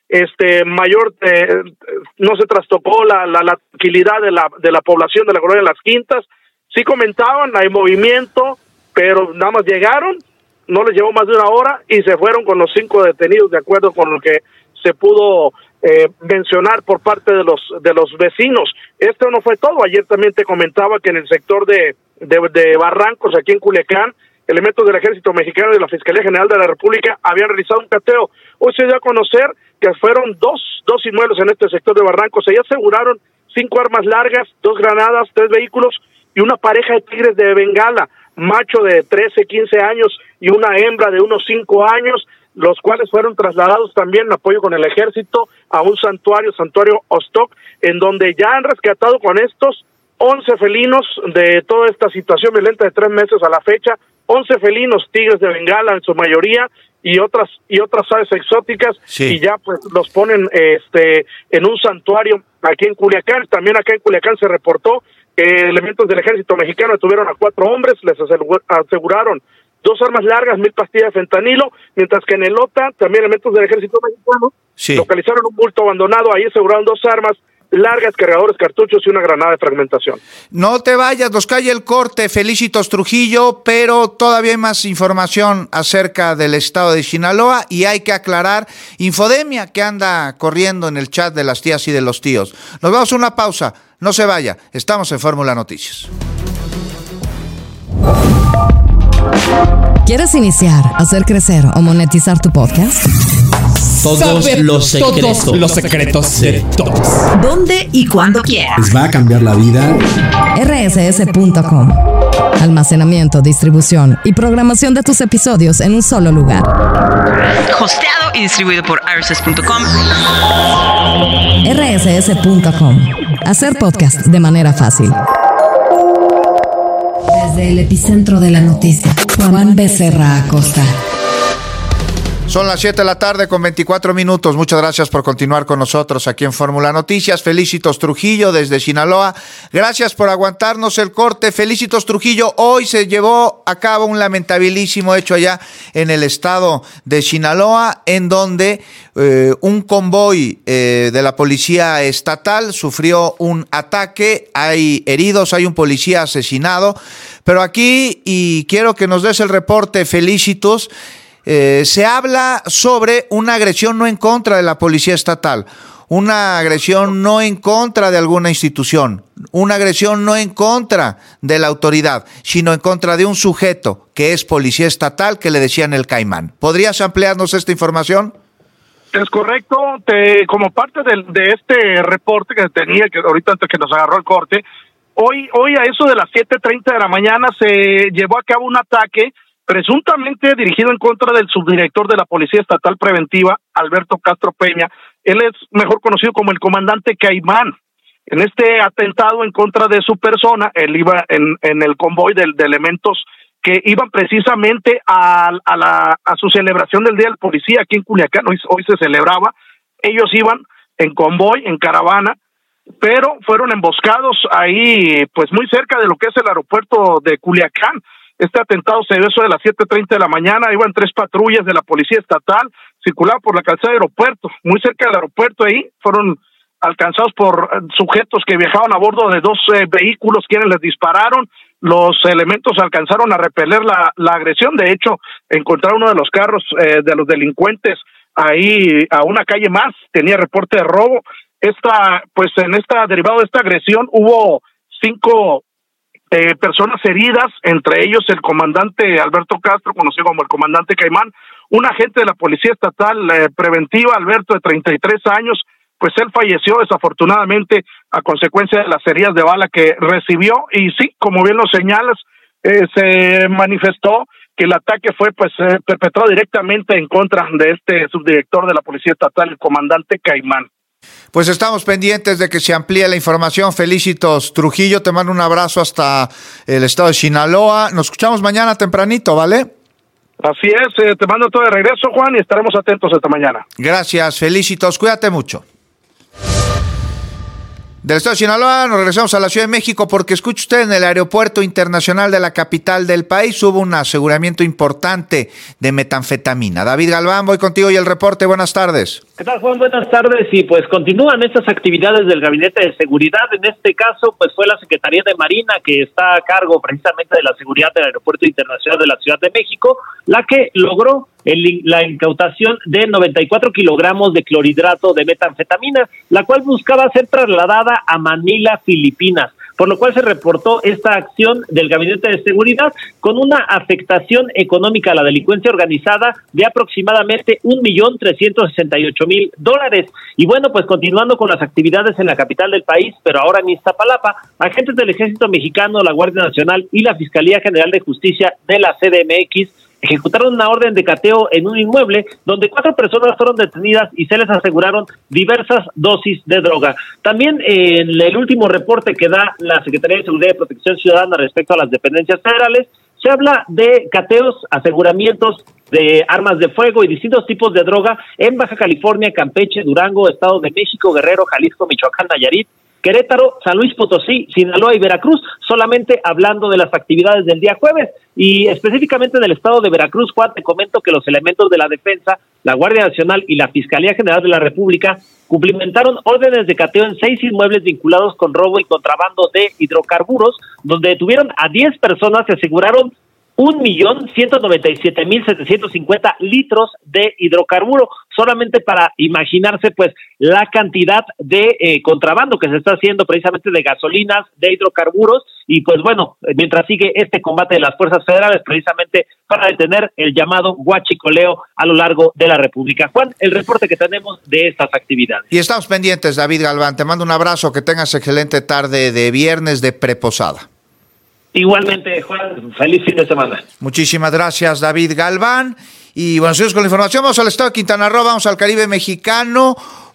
este mayor, eh, no se trastocó la, la, la tranquilidad de la, de la población de la colonia Las Quintas. Sí comentaban, hay movimiento, pero nada más llegaron, no les llevó más de una hora y se fueron con los cinco detenidos, de acuerdo con lo que se pudo eh, mencionar por parte de los de los vecinos. Esto no fue todo. Ayer también te comentaba que en el sector de, de, de Barrancos, aquí en Culiacán, elementos del Ejército Mexicano y de la Fiscalía General de la República habían realizado un cateo. Hoy se dio a conocer que fueron dos, dos inmuebles en este sector de Barrancos. Ahí aseguraron cinco armas largas, dos granadas, tres vehículos y una pareja de tigres de Bengala, macho de trece, quince años y una hembra de unos cinco años, los cuales fueron trasladados también en apoyo con el ejército a un santuario, santuario Ostok, en donde ya han rescatado con estos once felinos de toda esta situación violenta de tres meses a la fecha, once felinos, tigres de Bengala en su mayoría, y otras y otras aves exóticas, sí. Y ya pues los ponen este en un santuario aquí en Culiacán. También acá en Culiacán se reportó que elementos del Ejército Mexicano detuvieron a cuatro hombres, les aseguraron dos armas largas, mil pastillas de fentanilo, mientras que en el Lota, también elementos del Ejército Mexicano, sí, localizaron un bulto abandonado, ahí aseguraron dos armas largas, cargadores, cartuchos y una granada de fragmentación. No te vayas, nos cae el corte, Felicitos Trujillo, pero todavía hay más información acerca del estado de Sinaloa y hay que aclarar infodemia que anda corriendo en el chat de las tías y de los tíos. Nos vamos a una pausa, no se vaya, estamos en Fórmula Noticias. ¿Quieres iniciar, hacer crecer o monetizar tu podcast? Todos Saber los secretos. Todos los secretos de todos. ¿Dónde y cuándo quieras? ¿Les va a cambiar la vida? R S S punto com. Almacenamiento, distribución y programación de tus episodios en un solo lugar. Hosteado y distribuido por R S S punto com. R S S punto com. Hacer podcast de manera fácil. Desde el epicentro de la noticia, Juan Becerra Acosta. Son las siete de la tarde con veinticuatro minutos. Muchas gracias por continuar con nosotros aquí en Fórmula Noticias. Felicitos Trujillo desde Sinaloa. Gracias por aguantarnos el corte. Felicitos Trujillo, hoy se llevó a cabo un lamentabilísimo hecho allá en el estado de Sinaloa, en donde eh, un convoy eh, de la policía estatal sufrió un ataque. Hay heridos, hay un policía asesinado. Pero aquí, y quiero que nos des el reporte, Felicitos, Eh, se habla sobre una agresión no en contra de la policía estatal, una agresión no en contra de alguna institución, una agresión no en contra de la autoridad, sino en contra de un sujeto que es policía estatal, que le decían el Caimán. ¿Podrías ampliarnos esta información? Es correcto. Te, como parte de, de este reporte que tenía, que ahorita antes que nos agarró el corte, hoy, hoy a eso de las siete treinta de la mañana se llevó a cabo un ataque presuntamente dirigido en contra del subdirector de la Policía Estatal Preventiva, Alberto Castro Peña. Él es mejor conocido como el comandante Caimán. En este atentado en contra de su persona, él iba en, en el convoy de, de elementos que iban precisamente a, a, la, a su celebración del Día del Policía aquí en Culiacán. Hoy, hoy se celebraba. Ellos iban en convoy, en caravana, pero fueron emboscados ahí, pues muy cerca de lo que es el aeropuerto de Culiacán. Este atentado se dio eso de las siete treinta de la mañana, iban tres patrullas de la Policía Estatal, circulaban por la calzada del aeropuerto, muy cerca del aeropuerto ahí, fueron alcanzados por sujetos que viajaban a bordo de dos eh, vehículos, quienes les dispararon. Los elementos alcanzaron a repeler la, la agresión. De hecho, encontraron uno de los carros eh, de los delincuentes ahí a una calle más, tenía reporte de robo. Esta, pues en esta, derivado de esta agresión, hubo cinco Eh, personas heridas, entre ellos el comandante Alberto Castro, conocido como el comandante Caimán, un agente de la Policía Estatal eh, Preventiva, Alberto, de treinta y tres años, pues él falleció desafortunadamente a consecuencia de las heridas de bala que recibió. Y sí, como bien lo señalas, eh, se manifestó que el ataque fue pues eh, perpetrado directamente en contra de este subdirector de la Policía Estatal, el comandante Caimán. Pues estamos pendientes de que se amplíe la información. Felicitos Trujillo, te mando un abrazo hasta el estado de Sinaloa. Nos escuchamos mañana tempranito, ¿vale? Así es, eh, te mando todo de regreso, Juan, y estaremos atentos esta mañana. Gracias, Felicitos, cuídate mucho. Del estado de Sinaloa nos regresamos a la Ciudad de México porque, escuche usted, en el aeropuerto internacional de la capital del país hubo un aseguramiento importante de metanfetamina. David Galván, voy contigo y el reporte. Buenas tardes. ¿Qué tal, Juan? Buenas tardes. Y pues continúan estas actividades del Gabinete de Seguridad. En este caso, pues fue la Secretaría de Marina, que está a cargo precisamente de la seguridad del Aeropuerto Internacional de la Ciudad de México, la que logró el, la incautación de noventa y cuatro kilogramos de clorhidrato de metanfetamina, la cual buscaba ser trasladada a Manila, Filipinas, por lo cual se reportó esta acción del Gabinete de Seguridad con una afectación económica a la delincuencia organizada de aproximadamente un millón trescientos sesenta y ocho mil dólares. Y bueno, pues continuando con las actividades en la capital del país, pero ahora en Iztapalapa, agentes del Ejército Mexicano, la Guardia Nacional y la Fiscalía General de Justicia de la C D M X ejecutaron una orden de cateo en un inmueble donde cuatro personas fueron detenidas y se les aseguraron diversas dosis de droga. También eh, en el último reporte que da la Secretaría de Seguridad y Protección Ciudadana respecto a las dependencias federales, se habla de cateos, aseguramientos de armas de fuego y distintos tipos de droga en Baja California, Campeche, Durango, Estado de México, Guerrero, Jalisco, Michoacán, Nayarit, Querétaro, San Luis Potosí, Sinaloa y Veracruz, solamente hablando de las actividades del día jueves. Y específicamente en el estado de Veracruz, Juan, te comento que los elementos de la defensa, la Guardia Nacional y la Fiscalía General de la República cumplimentaron órdenes de cateo en seis inmuebles vinculados con robo y contrabando de hidrocarburos, donde detuvieron a diez personas y aseguraron un millón ciento noventa y siete mil setecientos cincuenta litros de hidrocarburo, solamente para imaginarse pues la cantidad de eh, contrabando que se está haciendo precisamente de gasolinas, de hidrocarburos, y pues bueno, mientras sigue este combate de las fuerzas federales precisamente para detener el llamado huachicoleo a lo largo de la República. Juan, el reporte que tenemos de estas actividades. Y estamos pendientes, David Galván, te mando un abrazo, que tengas excelente tarde de viernes de preposada. Igualmente, Juan, feliz fin de semana. Muchísimas gracias, David Galván. Y bueno, seguimos con la información. Vamos al estado de Quintana Roo, vamos al Caribe mexicano,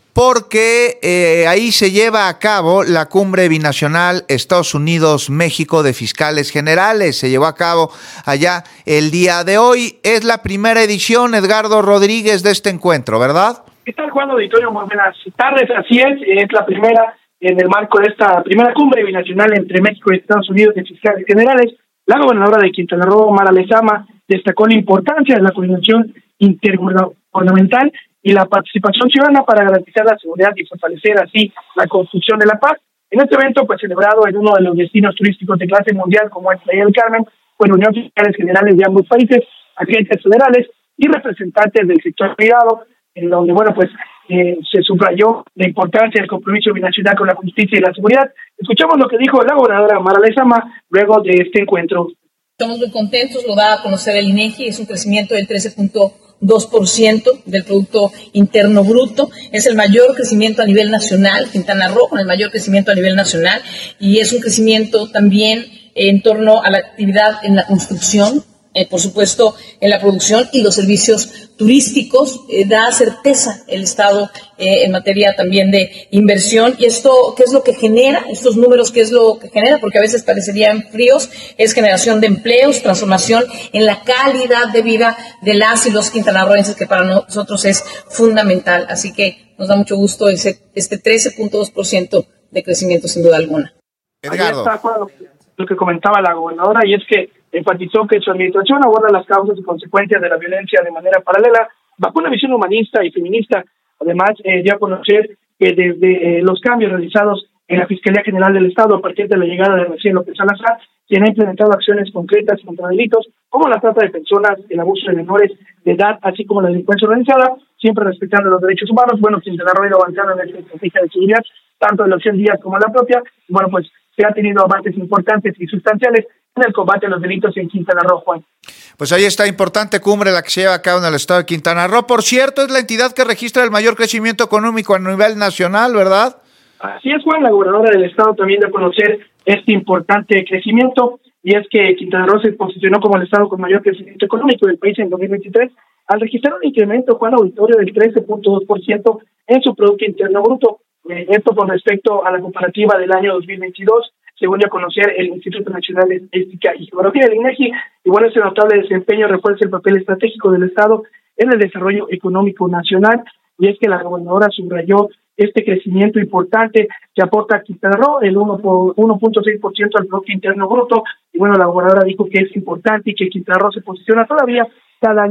porque eh, ahí se lleva a cabo la cumbre binacional Estados Unidos-México de fiscales generales. Se llevó a cabo allá el día de hoy. Es la primera edición, Edgardo Rodríguez, de este encuentro, ¿verdad? ¿Qué tal, Juan Auditorio? Muy buenas tardes. Así es, es la primera en el marco de esta primera cumbre binacional entre México y Estados Unidos de fiscales generales. La gobernadora de Quintana Roo, Mara Lezama, destacó la importancia de la coordinación intergubernamental y la participación ciudadana para garantizar la seguridad y fortalecer así la construcción de la paz. En este evento, pues celebrado en uno de los destinos turísticos de clase mundial como es Playa del Carmen, fue reunión de fiscales generales de ambos países, agentes federales y representantes del sector privado, en donde, bueno, pues eh, se subrayó la importancia del compromiso binacional con la justicia y la seguridad. Escuchamos lo que dijo la gobernadora Mara Lezama luego de este encuentro. Estamos muy contentos, lo da a conocer el INEGI, es un crecimiento del trece punto dos por ciento del Producto Interno Bruto, es el mayor crecimiento a nivel nacional, Quintana Roo con el mayor crecimiento a nivel nacional, y es un crecimiento también en torno a la actividad en la construcción, Eh, por supuesto, en la producción y los servicios turísticos. Eh, da certeza el Estado eh, en materia también de inversión. Y esto, ¿qué es lo que genera? Estos números, ¿qué es lo que genera? Porque a veces parecerían fríos. Es generación de empleos, transformación en la calidad de vida de las y los quintanarroenses, que para nosotros es fundamental. Así que nos da mucho gusto ese, este trece punto dos por ciento de crecimiento, sin duda alguna. Edgardo. Ahí está, bueno, lo que comentaba la gobernadora, y es que enfatizó que su administración aborda las causas y consecuencias de la violencia de manera paralela, bajo una visión humanista y feminista. Además, eh, dio a conocer que desde eh, los cambios realizados en la Fiscalía General del Estado a partir de la llegada de García López Salazar, quien ha implementado acciones concretas contra delitos como la trata de personas, el abuso de menores de edad, así como la delincuencia organizada, siempre respetando los derechos humanos. Bueno, quien se ha ido avanzando en esta estrategia de seguridad, tanto de la opción Díaz como la propia, bueno, pues se ha tenido avances importantes y sustanciales en el combate a los delitos en Quintana Roo, Juan. Pues ahí está, importante cumbre la que se lleva a cabo en el estado de Quintana Roo. Por cierto, es la entidad que registra el mayor crecimiento económico a nivel nacional, ¿verdad? Así es, Juan. La gobernadora del estado también da a conocer este importante crecimiento, y es que Quintana Roo se posicionó como el estado con mayor crecimiento económico del país en dos mil veintitrés, al registrar un incremento, Juan Auditorio, del trece punto dos por ciento en su Producto Interno Bruto. Eh, esto con respecto a la comparativa del año dos mil veintidós, según dio a conocer el Instituto Nacional de Estadística y Geografía del INEGI. Y bueno, ese notable desempeño refuerza el papel estratégico del Estado en el desarrollo económico nacional, y es que la gobernadora subrayó este crecimiento importante que aporta a Quintana Roo, el uno punto seis por ciento al Producto Interno Bruto. Y bueno, la gobernadora dijo que es importante y que Quintana Roo se posiciona todavía cada año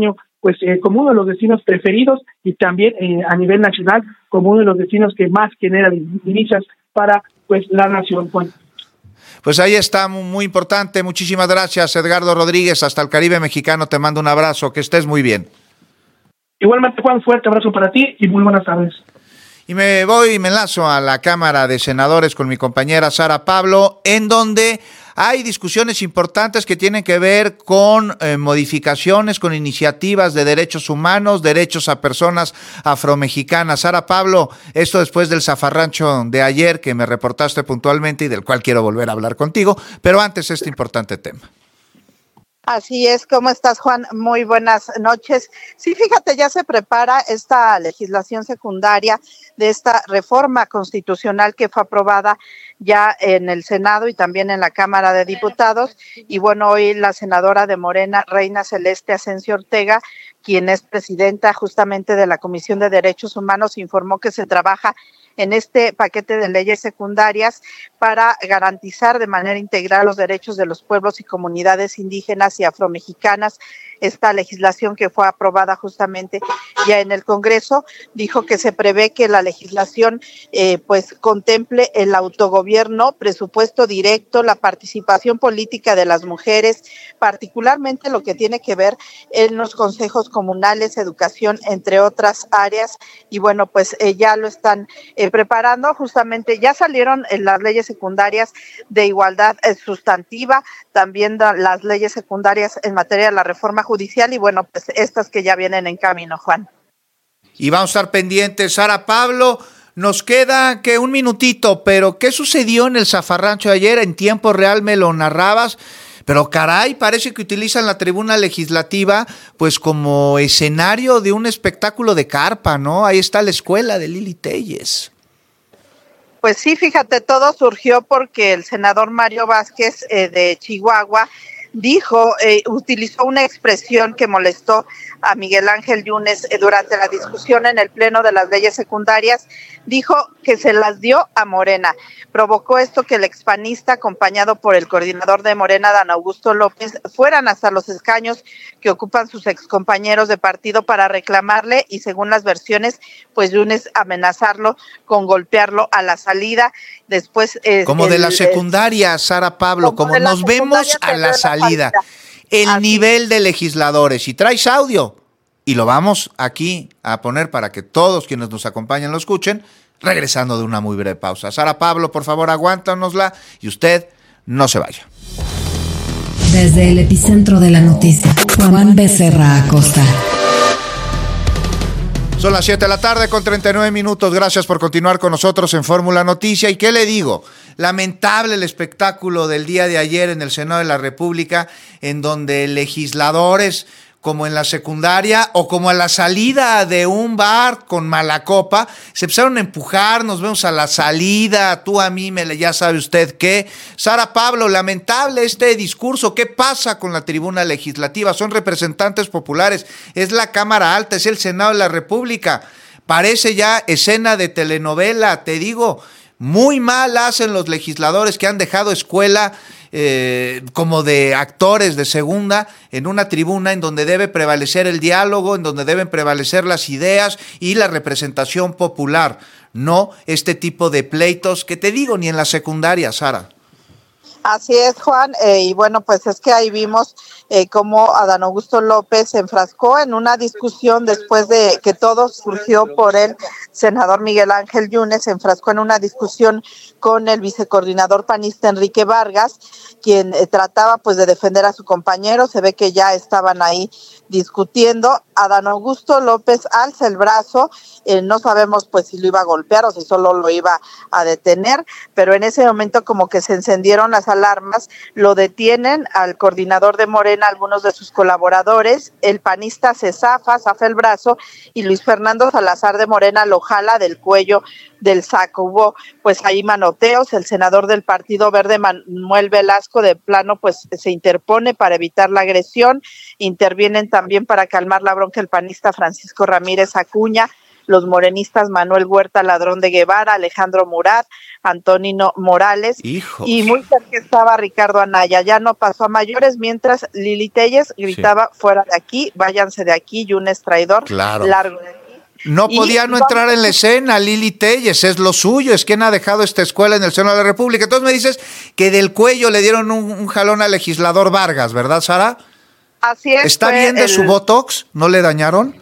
pues eh, como uno de los destinos preferidos y también eh, a nivel nacional como uno de los destinos que más genera divisas para pues la nación, Juan. Pues ahí está, muy, muy importante. Muchísimas gracias, Edgardo Rodríguez, hasta el Caribe mexicano. Te mando un abrazo, que estés muy bien. Igualmente, Juan, fuerte abrazo para ti y muy buenas tardes. Y me voy y me enlazo a la Cámara de Senadores con mi compañera Sara Pablo, en donde hay discusiones importantes que tienen que ver con eh, modificaciones, con iniciativas de derechos humanos, derechos a personas afromexicanas. Sara Pablo, esto después del zafarrancho de ayer que me reportaste puntualmente y del cual quiero volver a hablar contigo, pero antes este importante tema. Así es, ¿cómo estás, Juan? Muy buenas noches. Sí, fíjate, ya se prepara esta legislación secundaria de esta reforma constitucional que fue aprobada ya en el Senado y también en la Cámara de Diputados. Y bueno, hoy la senadora de Morena, Reina Celeste Asensio Ortega, quien es presidenta justamente de la Comisión de Derechos Humanos, informó que se trabaja en este paquete de leyes secundarias para garantizar de manera integral los derechos de los pueblos y comunidades indígenas y afromexicanas. Esta legislación que fue aprobada justamente ya en el Congreso, dijo que se prevé que la legislación eh, pues contemple el autogobierno, presupuesto directo, la participación política de las mujeres, particularmente lo que tiene que ver en los consejos comunales, educación, entre otras áreas. Y bueno, pues eh, ya lo están eh, preparando, justamente ya salieron en las leyes secundarias de igualdad eh, sustantiva, también da, las leyes secundarias en materia de la reforma judicial y bueno, pues estas que ya vienen en camino, Juan. Y vamos a estar pendientes. Sara Pablo, nos queda que un minutito, pero ¿qué sucedió en el zafarrancho de ayer? En tiempo real me lo narrabas, pero caray, parece que utilizan la tribuna legislativa pues como escenario de un espectáculo de carpa, ¿no? Ahí está la escuela de Lili Telles. Pues sí, fíjate, todo surgió porque el senador Mario Vázquez eh, de Chihuahua dijo, eh, utilizó una expresión que molestó a Miguel Ángel Yunes eh, durante la discusión en el Pleno de las leyes secundarias, dijo que se las dio a Morena. Provocó esto que el expanista, acompañado por el coordinador de Morena, Adán Augusto López, fueran hasta los escaños que ocupan sus excompañeros de partido para reclamarle y, según las versiones, pues Yunes amenazarlo con golpearlo a la salida. Después eh, como el, de la secundaria, Sara Pablo, como, como nos vemos a la salida. salida. El Así. nivel de legisladores. Y traes audio y lo vamos aquí a poner para que todos quienes nos acompañan lo escuchen, regresando de una muy breve pausa. Sara Pablo, por favor, aguántanosla y usted no se vaya. Desde el epicentro de la noticia, Juan Becerra Acosta. Son las siete de la tarde con treinta y nueve minutos. Gracias por continuar con nosotros en Fórmula Noticia. ¿Y qué le digo? Lamentable el espectáculo del día de ayer en el Senado de la República, en donde legisladores, como en la secundaria o como a la salida de un bar con mala copa, se empezaron a empujar, nos vemos a la salida, tú a mí, me, ya sabe usted qué. Sara Pablo, lamentable este discurso. ¿Qué pasa con la tribuna legislativa? Son representantes populares, es la Cámara Alta, es el Senado de la República. Parece ya escena de telenovela, te digo. Muy mal hacen los legisladores que han dejado escuela eh, como de actores de segunda en una tribuna en donde debe prevalecer el diálogo, en donde deben prevalecer las ideas y la representación popular, no este tipo de pleitos que te digo ni en la secundaria, Sara. Así es, Juan, eh, y bueno, pues es que ahí vimos eh, cómo Adán Augusto López se enfrascó en una discusión después de que todo surgió por el senador Miguel Ángel Yunes, se enfrascó en una discusión con el vicecoordinador panista Enrique Vargas, quien eh, trataba pues de defender a su compañero. Se ve que ya estaban ahí discutiendo. Adán Augusto López alza el brazo, eh, no sabemos pues si lo iba a golpear o si solo lo iba a detener, pero en ese momento como que se encendieron las alarmas, lo detienen al coordinador de Morena, algunos de sus colaboradores, el panista se zafa, zafa el brazo y Luis Fernando Salazar de Morena lo jala del cuello del saco. Hubo pues ahí manoteos, el senador del Partido Verde, Manuel Velasco, de plano pues se interpone para evitar la agresión, intervienen también para calmar la bronca el panista Francisco Ramírez Acuña, los morenistas Manuel Huerta Ladrón de Guevara, Alejandro Murat, Antonino Morales, Hijos. y muy cerca estaba Ricardo Anaya. Ya no pasó a mayores, mientras Lili Telles gritaba sí. fuera de aquí, váyanse de aquí, Yunes traidor, claro. largo de aquí. No y podía no vamos... entrar en la escena, Lili Telles, es lo suyo, es quien ha dejado esta escuela en el seno de la República. Entonces me dices que del cuello le dieron un, un jalón al legislador Vargas, ¿verdad, Sara? Así es. ¿Está bien de el... su botox? ¿No le dañaron?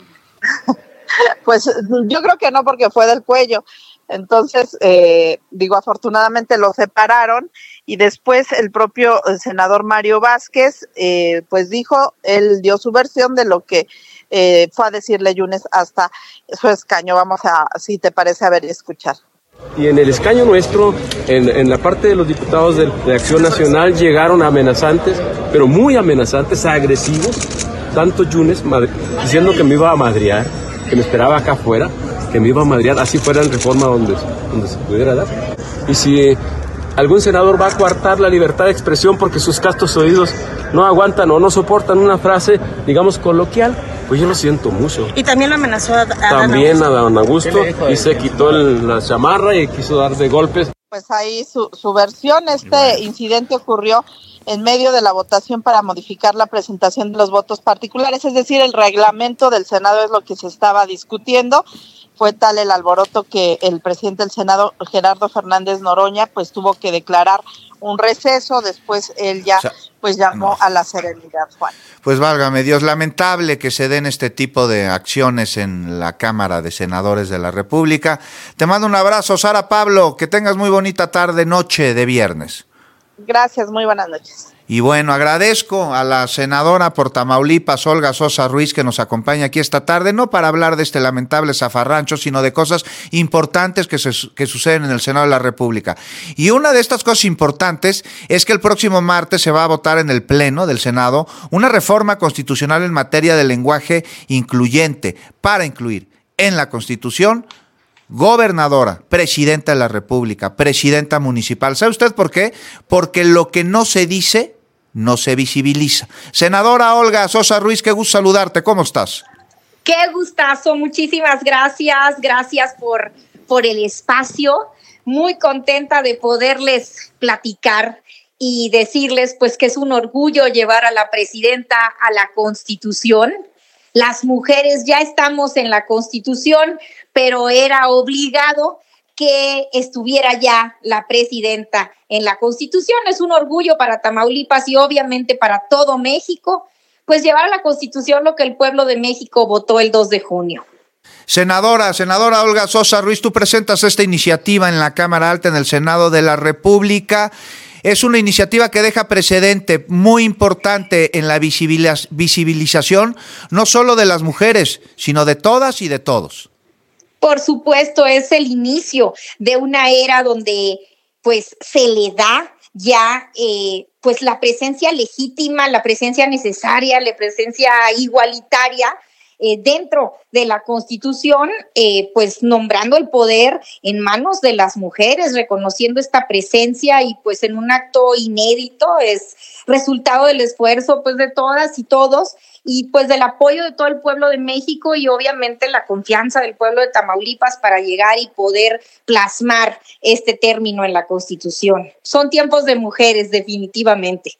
Pues yo creo que no, porque fue del cuello. Entonces, eh, digo, afortunadamente lo separaron, y después el propio senador Mario Vázquez, eh, pues dijo, él dio su versión de lo que eh, fue a decirle Yunes hasta su escaño. Vamos a, si te parece, a ver y escuchar. Y en el escaño nuestro, en, en la parte de los diputados de, de Acción Nacional, llegaron amenazantes, pero muy amenazantes, agresivos, tanto Yunes, diciendo que me iba a madrear, que me esperaba acá afuera, que me iba a madrear, así fuera en Reforma donde, donde se pudiera dar. Y si algún senador va a coartar la libertad de expresión porque sus castos oídos no aguantan o no soportan una frase, digamos, coloquial, pues yo lo siento mucho. Y también lo amenazó a, a También a don Augusto, y se quitó el, la chamarra y quiso dar de golpes. Pues ahí su, su versión. Este bueno. incidente ocurrió en medio de la votación para modificar la presentación de los votos particulares, es decir, el reglamento del Senado es lo que se estaba discutiendo. Fue tal el alboroto que el presidente del Senado, Gerardo Fernández Noroña, pues tuvo que declarar un receso. Después él ya o sea, pues llamó no. a la serenidad, Juan. Pues válgame Dios, lamentable que se den este tipo de acciones en la Cámara de Senadores de la República. Te mando un abrazo, Sara Pablo, que tengas muy bonita tarde, noche de viernes. Gracias, muy buenas noches. Y bueno, agradezco a la senadora por Tamaulipas, Olga Sosa Ruiz, que nos acompaña aquí esta tarde, no para hablar de este lamentable zafarrancho, sino de cosas importantes que, se, que suceden en el Senado de la República. Y una de estas cosas importantes es que el próximo martes se va a votar en el Pleno del Senado una reforma constitucional en materia de lenguaje incluyente para incluir en la Constitución gobernadora, presidenta de la República, presidenta municipal. ¿Sabe usted por qué? Porque lo que no se dice no se visibiliza. Senadora Olga Sosa Ruiz, qué gusto saludarte. ¿Cómo estás? Qué gustazo, muchísimas gracias. Gracias por, por el espacio. Muy contenta de poderles platicar y decirles pues que es un orgullo llevar a la presidenta a la Constitución. Las mujeres ya estamos en la Constitución, pero era obligado que estuviera ya la presidenta en la Constitución. Es un orgullo para Tamaulipas y obviamente para todo México, pues llevar a la Constitución lo que el pueblo de México votó el dos de junio. Senadora, senadora Olga Sosa Ruiz, tú presentas esta iniciativa en la Cámara Alta, en el Senado de la República. Es una iniciativa que deja precedente muy importante en la visibilización, no solo de las mujeres, sino de todas y de todos. Por supuesto, es el inicio de una era donde pues se le da ya eh, pues la presencia legítima, la presencia necesaria, la presencia igualitaria eh, dentro de la Constitución, eh, pues nombrando el poder en manos de las mujeres, reconociendo esta presencia y pues en un acto inédito, es resultado del esfuerzo pues de todas y todos y pues del apoyo de todo el pueblo de México y obviamente la confianza del pueblo de Tamaulipas para llegar y poder plasmar este término en la Constitución. Son tiempos de mujeres, definitivamente.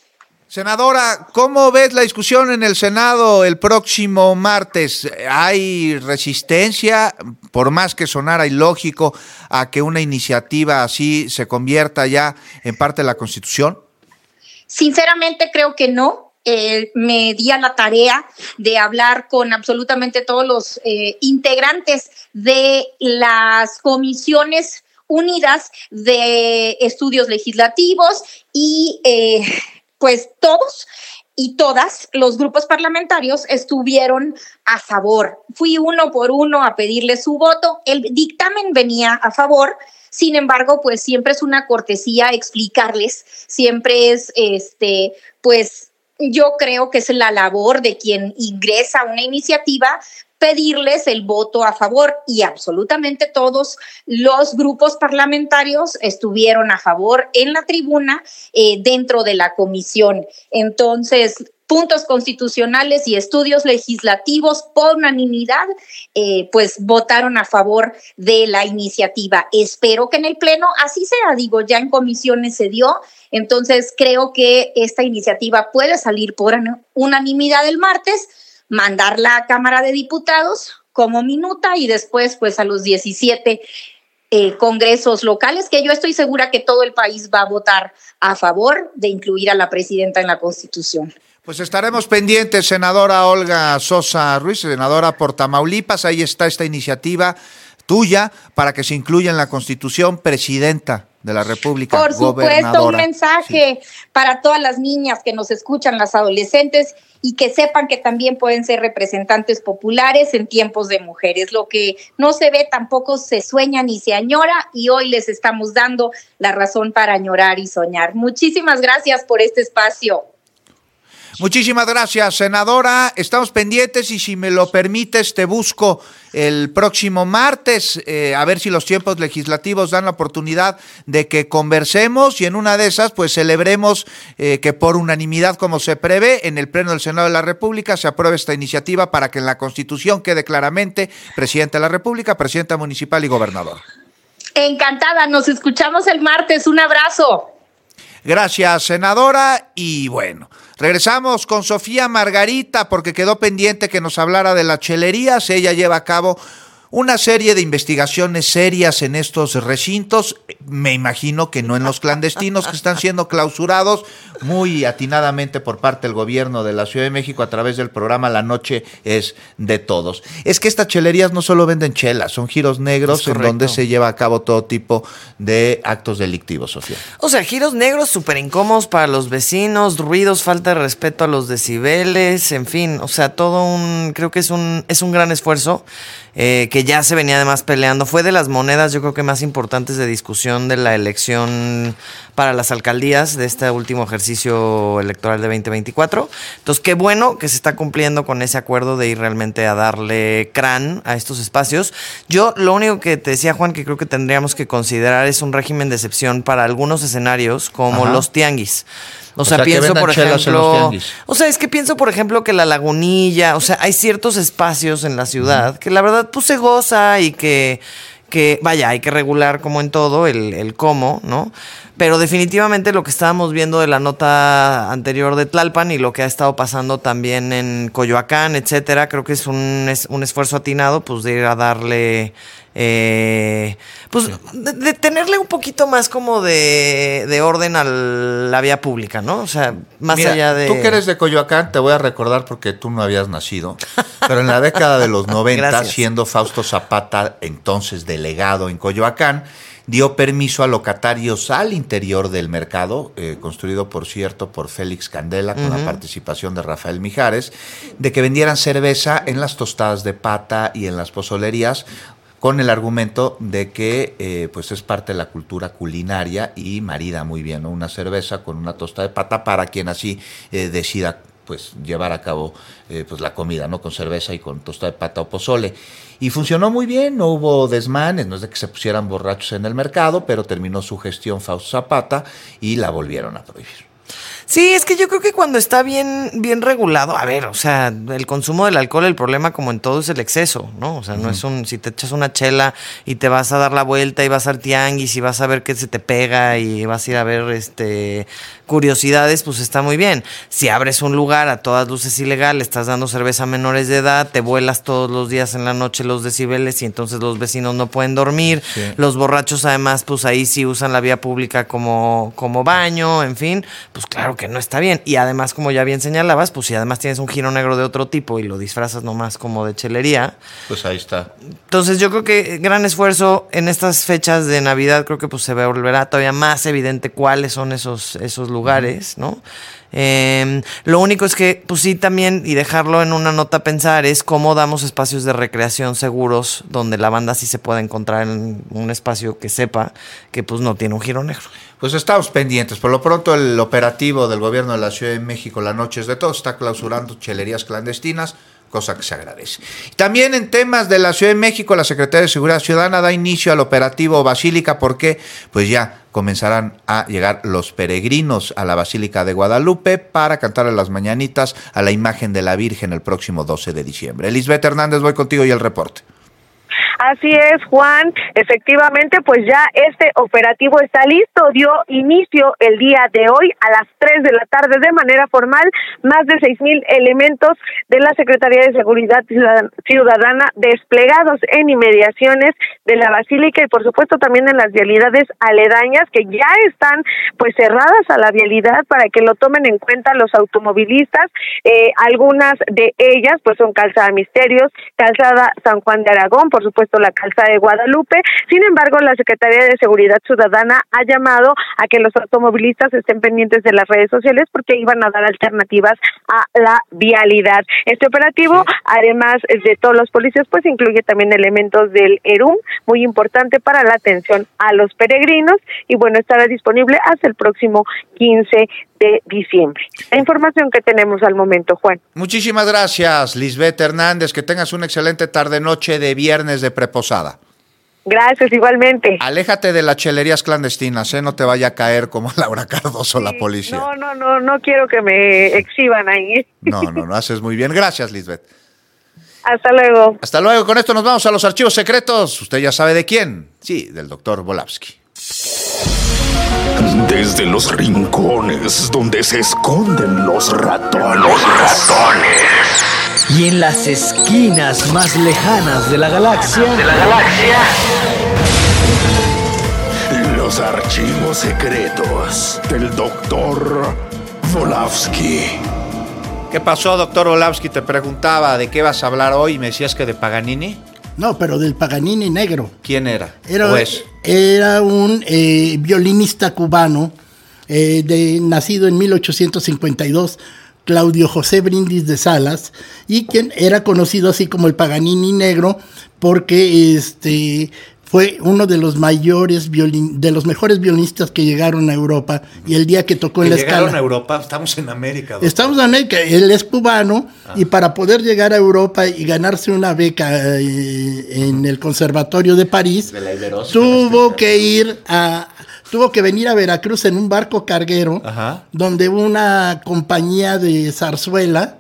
Senadora, ¿cómo ves la discusión en el Senado el próximo martes? ¿Hay resistencia, por más que sonara ilógico, a que una iniciativa así se convierta ya en parte de la Constitución? Sinceramente creo que no. Eh, me di a la tarea de hablar con absolutamente todos los eh, integrantes de las comisiones unidas de estudios legislativos y eh, pues todos y todas los grupos parlamentarios estuvieron a favor. Fui uno por uno a pedirle su voto. El dictamen venía a favor. Sin embargo, pues siempre es una cortesía explicarles, siempre es este, pues yo creo que es la labor de quien ingresa una iniciativa pedirles el voto a favor y absolutamente todos los grupos parlamentarios estuvieron a favor en la tribuna eh, dentro de la comisión. Entonces, puntos constitucionales y estudios legislativos por unanimidad, eh, pues votaron a favor de la iniciativa. Espero que en el Pleno así sea, digo, ya en comisiones se dio, entonces creo que esta iniciativa puede salir por unanimidad el martes, mandarla a Cámara de Diputados como minuta y después pues a los diecisiete eh, congresos locales, que yo estoy segura que todo el país va a votar a favor de incluir a la presidenta en la Constitución. Pues estaremos pendientes, senadora Olga Sosa Ruiz, senadora por Tamaulipas, ahí está esta iniciativa tuya para que se incluya en la Constitución presidenta de la República. Por supuesto, un mensaje sí. para todas las niñas que nos escuchan, las adolescentes, y que sepan que también pueden ser representantes populares en tiempos de mujeres. Lo que no se ve tampoco se sueña ni se añora, y hoy les estamos dando la razón para añorar y soñar. Muchísimas gracias por este espacio. Muchísimas gracias, senadora. Estamos pendientes y si me lo permites te busco el próximo martes eh, a ver si los tiempos legislativos dan la oportunidad de que conversemos y en una de esas pues celebremos eh, que por unanimidad, como se prevé, en el Pleno del Senado de la República se apruebe esta iniciativa para que en la Constitución quede claramente presidente de la República, presidenta municipal y gobernador. Encantada, nos escuchamos el martes. Un abrazo. Gracias, senadora. Y bueno, regresamos con Sofía Margarita porque quedó pendiente que nos hablara de las chelerías. Ella lleva a cabo una serie de investigaciones serias en estos recintos, me imagino que no en los clandestinos que están siendo clausurados muy atinadamente por parte del gobierno de la Ciudad de México a través del programa La Noche es de Todos. Es que estas chelerías no solo venden chelas, son giros negros en donde se lleva a cabo todo tipo de actos delictivos, Sofía. O sea, giros negros súper incómodos para los vecinos, ruidos, falta de respeto a los decibeles, en fin, o sea, todo un, creo que es un, es un gran esfuerzo. Eh, que ya se venía además peleando, fue de las monedas yo creo que más importantes de discusión de la elección para las alcaldías de este último ejercicio electoral de veinte veinticuatro. Entonces qué bueno que se está cumpliendo con ese acuerdo de ir realmente a darle crán a estos espacios. Yo lo único que te decía, Juan, que creo que tendríamos que considerar es un régimen de excepción para algunos escenarios como Ajá. los tianguis. O, o sea, sea pienso, por ejemplo, o sea, es que pienso, por ejemplo, que la Lagunilla, o sea, hay ciertos espacios en la ciudad uh-huh. que la verdad, pues, se goza y que, que, vaya, hay que regular como en todo el, el cómo, ¿no? Pero definitivamente lo que estábamos viendo de la nota anterior de Tlalpan y lo que ha estado pasando también en Coyoacán, etcétera, creo que es un, es un esfuerzo atinado, pues, de ir a darle... Eh, pues de, de tenerle un poquito más como de, de orden a la vía pública, ¿no? O sea, más Mira, allá de... Tú que eres de Coyoacán, te voy a recordar porque tú no habías nacido, pero en la década de los noventa, siendo Fausto Zapata entonces delegado en Coyoacán, dio permiso a locatarios al interior del mercado, eh, construido por cierto por Félix Candela, con uh-huh. la participación de Rafael Mijares, de que vendieran cerveza en las tostadas de pata y en las pozolerías, con el argumento de que eh, pues es parte de la cultura culinaria y marida muy bien, ¿no? Una cerveza con una tosta de pata para quien así eh, decida pues llevar a cabo eh, pues la comida, ¿no? Con cerveza y con tosta de pata o pozole. Y funcionó muy bien, no hubo desmanes, no es de que se pusieran borrachos en el mercado, pero terminó su gestión Fausto Zapata y la volvieron a prohibir. Sí, es que yo creo que cuando está bien, bien regulado, a ver, o sea, el consumo del alcohol, el problema como en todo es el exceso, ¿no? O sea, no uh-huh. es un, si te echas una chela y te vas a dar la vuelta y vas al tianguis y vas a ver qué se te pega y vas a ir a ver este curiosidades, pues está muy bien. Si abres un lugar a todas luces ilegal, estás dando cerveza a menores de edad, te vuelas todos los días en la noche los decibeles y entonces los vecinos no pueden dormir, sí. Los borrachos además, pues ahí sí usan la vía pública como, como baño, en fin, pues claro que que no está bien. Y además, como ya bien señalabas, pues si además tienes un giro negro de otro tipo y lo disfrazas nomás como de chelería, pues ahí está. Entonces yo creo que gran esfuerzo en estas fechas de Navidad, creo que pues se volverá todavía más evidente cuáles son esos, esos lugares, ¿no? Eh, lo único es que, pues sí, también, y dejarlo en una nota a pensar, es cómo damos espacios de recreación seguros donde la banda sí se pueda encontrar en un espacio que sepa que pues no tiene un giro negro. Pues estamos pendientes. Por lo pronto, el operativo del gobierno de la Ciudad de México, La Noche es de Todos, está clausurando chelerías clandestinas cosa que se agradece. También en temas de la Ciudad de México, la Secretaría de Seguridad Ciudadana da inicio al operativo Basílica, porque pues ya comenzarán a llegar los peregrinos a la Basílica de Guadalupe para cantarle las mañanitas a la imagen de la Virgen el próximo doce de diciembre. Elisbeth Hernández, voy contigo y el reporte. Así es, Juan. Efectivamente, pues ya este operativo está listo. Dio inicio el día de hoy a las tres de la tarde de manera formal. Más de seis mil elementos de la Secretaría de Seguridad Ciudadana desplegados en inmediaciones de la Basílica y por supuesto también en las vialidades aledañas que ya están pues cerradas a la vialidad para que lo tomen en cuenta los automovilistas. Eh, algunas de ellas pues son Calzada Misterios, Calzada San Juan de Aragón, por supuesto la Calzada de Guadalupe. Sin embargo, la Secretaría de Seguridad Ciudadana ha llamado a que los automovilistas estén pendientes de las redes sociales porque iban a dar alternativas a la vialidad. Este operativo, sí, además de todos los policías, pues incluye también elementos del ERUM, muy importante para la atención a los peregrinos, y bueno, estará disponible hasta el próximo quince de diciembre. La información que tenemos al momento, Juan. Muchísimas gracias, Lisbeth Hernández. Que tengas una excelente tarde-noche de viernes de preposada. Gracias, igualmente. Aléjate de las chelerías clandestinas, ¿eh? No te vaya a caer como Laura Cardoso, sí, la policía. No, no, no, no quiero que me exhiban ahí. No, no, no, haces muy bien. Gracias, Lisbeth. Hasta luego. Hasta luego. Con esto nos vamos a los archivos secretos. Usted ya sabe de quién. Sí, del doctor Volavsky. Desde los rincones donde se esconden los ratones. Los ratones. Y en las esquinas más lejanas de la galaxia. De la galaxia. Los archivos secretos del doctor Volavsky. ¿Qué pasó, doctor Volavsky? Te preguntaba de qué vas a hablar hoy y me decías que de Paganini. No, pero del Paganini negro. ¿Quién era? Era, era un eh, violinista cubano, eh, de, nacido en mil ochocientos cincuenta y dos, Claudio José Brindis de Salas, y quien era conocido así como el Paganini negro, porque este fue uno de los mayores violin, de los mejores violinistas que llegaron a Europa, y el día que tocó en la llegaron Scala. a Europa, estamos en América. Doctor. Estamos en América, él es cubano, ah. y para poder llegar a Europa y ganarse una beca eh, en el Conservatorio de París, de la tuvo que ir a tuvo que venir a Veracruz en un barco carguero, ajá, donde una compañía de zarzuela.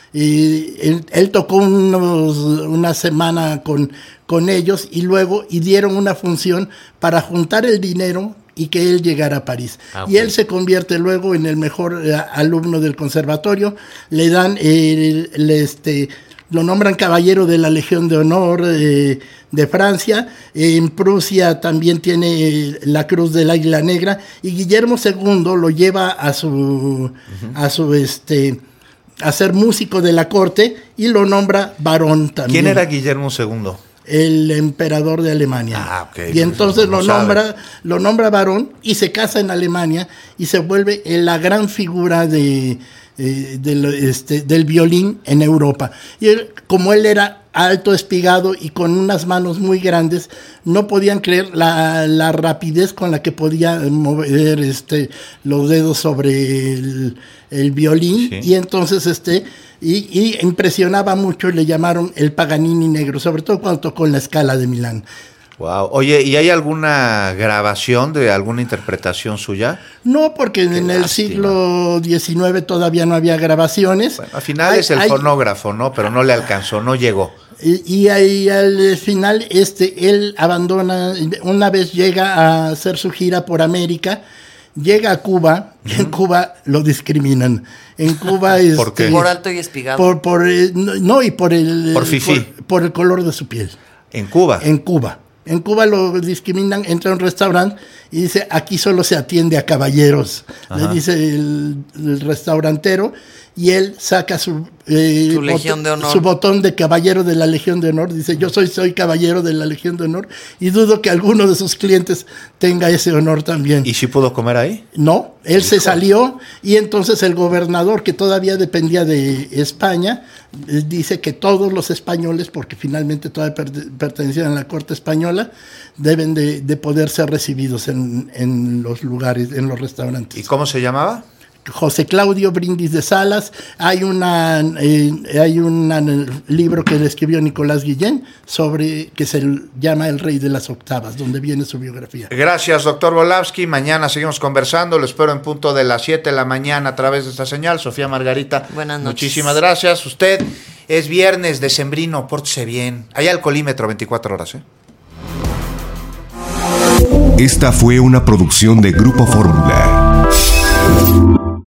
Y él, él tocó unos, una semana con, con ellos y luego y dieron una función para juntar el dinero y que él llegara a París. Ah, okay. Y él se convierte luego en el mejor eh, alumno del conservatorio. Le dan, eh, el, este, lo nombran caballero de la Legión de Honor eh, de Francia. En Prusia también tiene la Cruz del Águila Negra. Y Guillermo segundo lo lleva a su, uh-huh. a su este... a ser músico de la corte y lo nombra barón también. ¿Quién era Guillermo segundo? El emperador de Alemania. Ah, okay. Y entonces no lo nombra, lo nombra barón y se casa en Alemania y se vuelve la gran figura de, eh, de este, del violín en Europa. Y él, como él era alto, espigado y con unas manos muy grandes, no podían creer la, la rapidez con la que podía mover este, los dedos sobre el, el violín, sí. Y entonces este y, y impresionaba mucho y le llamaron el Paganini negro, sobre todo cuando tocó en la Scala de Milán. Wow. Oye, ¿y hay alguna grabación de alguna interpretación suya? No, porque Qué en lástima. El siglo diecinueve todavía no había grabaciones. Bueno, al final hay, es el hay, fonógrafo, ¿no? Pero no le alcanzó, no llegó. Y, y ahí al final este él abandona, una vez llega a hacer su gira por América, llega a Cuba, y uh-huh. en Cuba lo discriminan. En Cuba es ¿Por qué? Por alto y espigado. Por, por eh, no, no, y por el por fifí. Por, por el color de su piel. En Cuba. En Cuba. En Cuba lo discriminan, entra a un restaurante y dice, aquí solo se atiende a caballeros. Ajá. Le dice el, el restaurantero, y él saca su, eh, su, Legión bot- de Honor. su botón de caballero de la Legión de Honor. Dice, yo soy, soy caballero de la Legión de Honor, y dudo que alguno de sus clientes tenga ese honor también. ¿Y si pudo comer ahí? No, él Hijo. se salió, y entonces el gobernador, que todavía dependía de España, dice que todos los españoles, porque finalmente todavía per- pertenecían a la corte española, deben de, de poder ser recibidos en, en los lugares, en los restaurantes. ¿Y cómo se llamaba? José Claudio Brindis de Salas. Hay una eh, hay un libro que le escribió Nicolás Guillén sobre que se llama El Rey de las Octavas, donde viene su biografía. Gracias, doctor Volavsky. Mañana seguimos conversando. Lo espero en punto de las siete de la mañana a través de esta señal. Sofía Margarita, buenas noches. Muchísimas gracias. Usted es viernes decembrino, pórtese bien. Hay alcoholímetro veinticuatro horas, ¿eh? Esta fue una producción de Grupo Fórmula.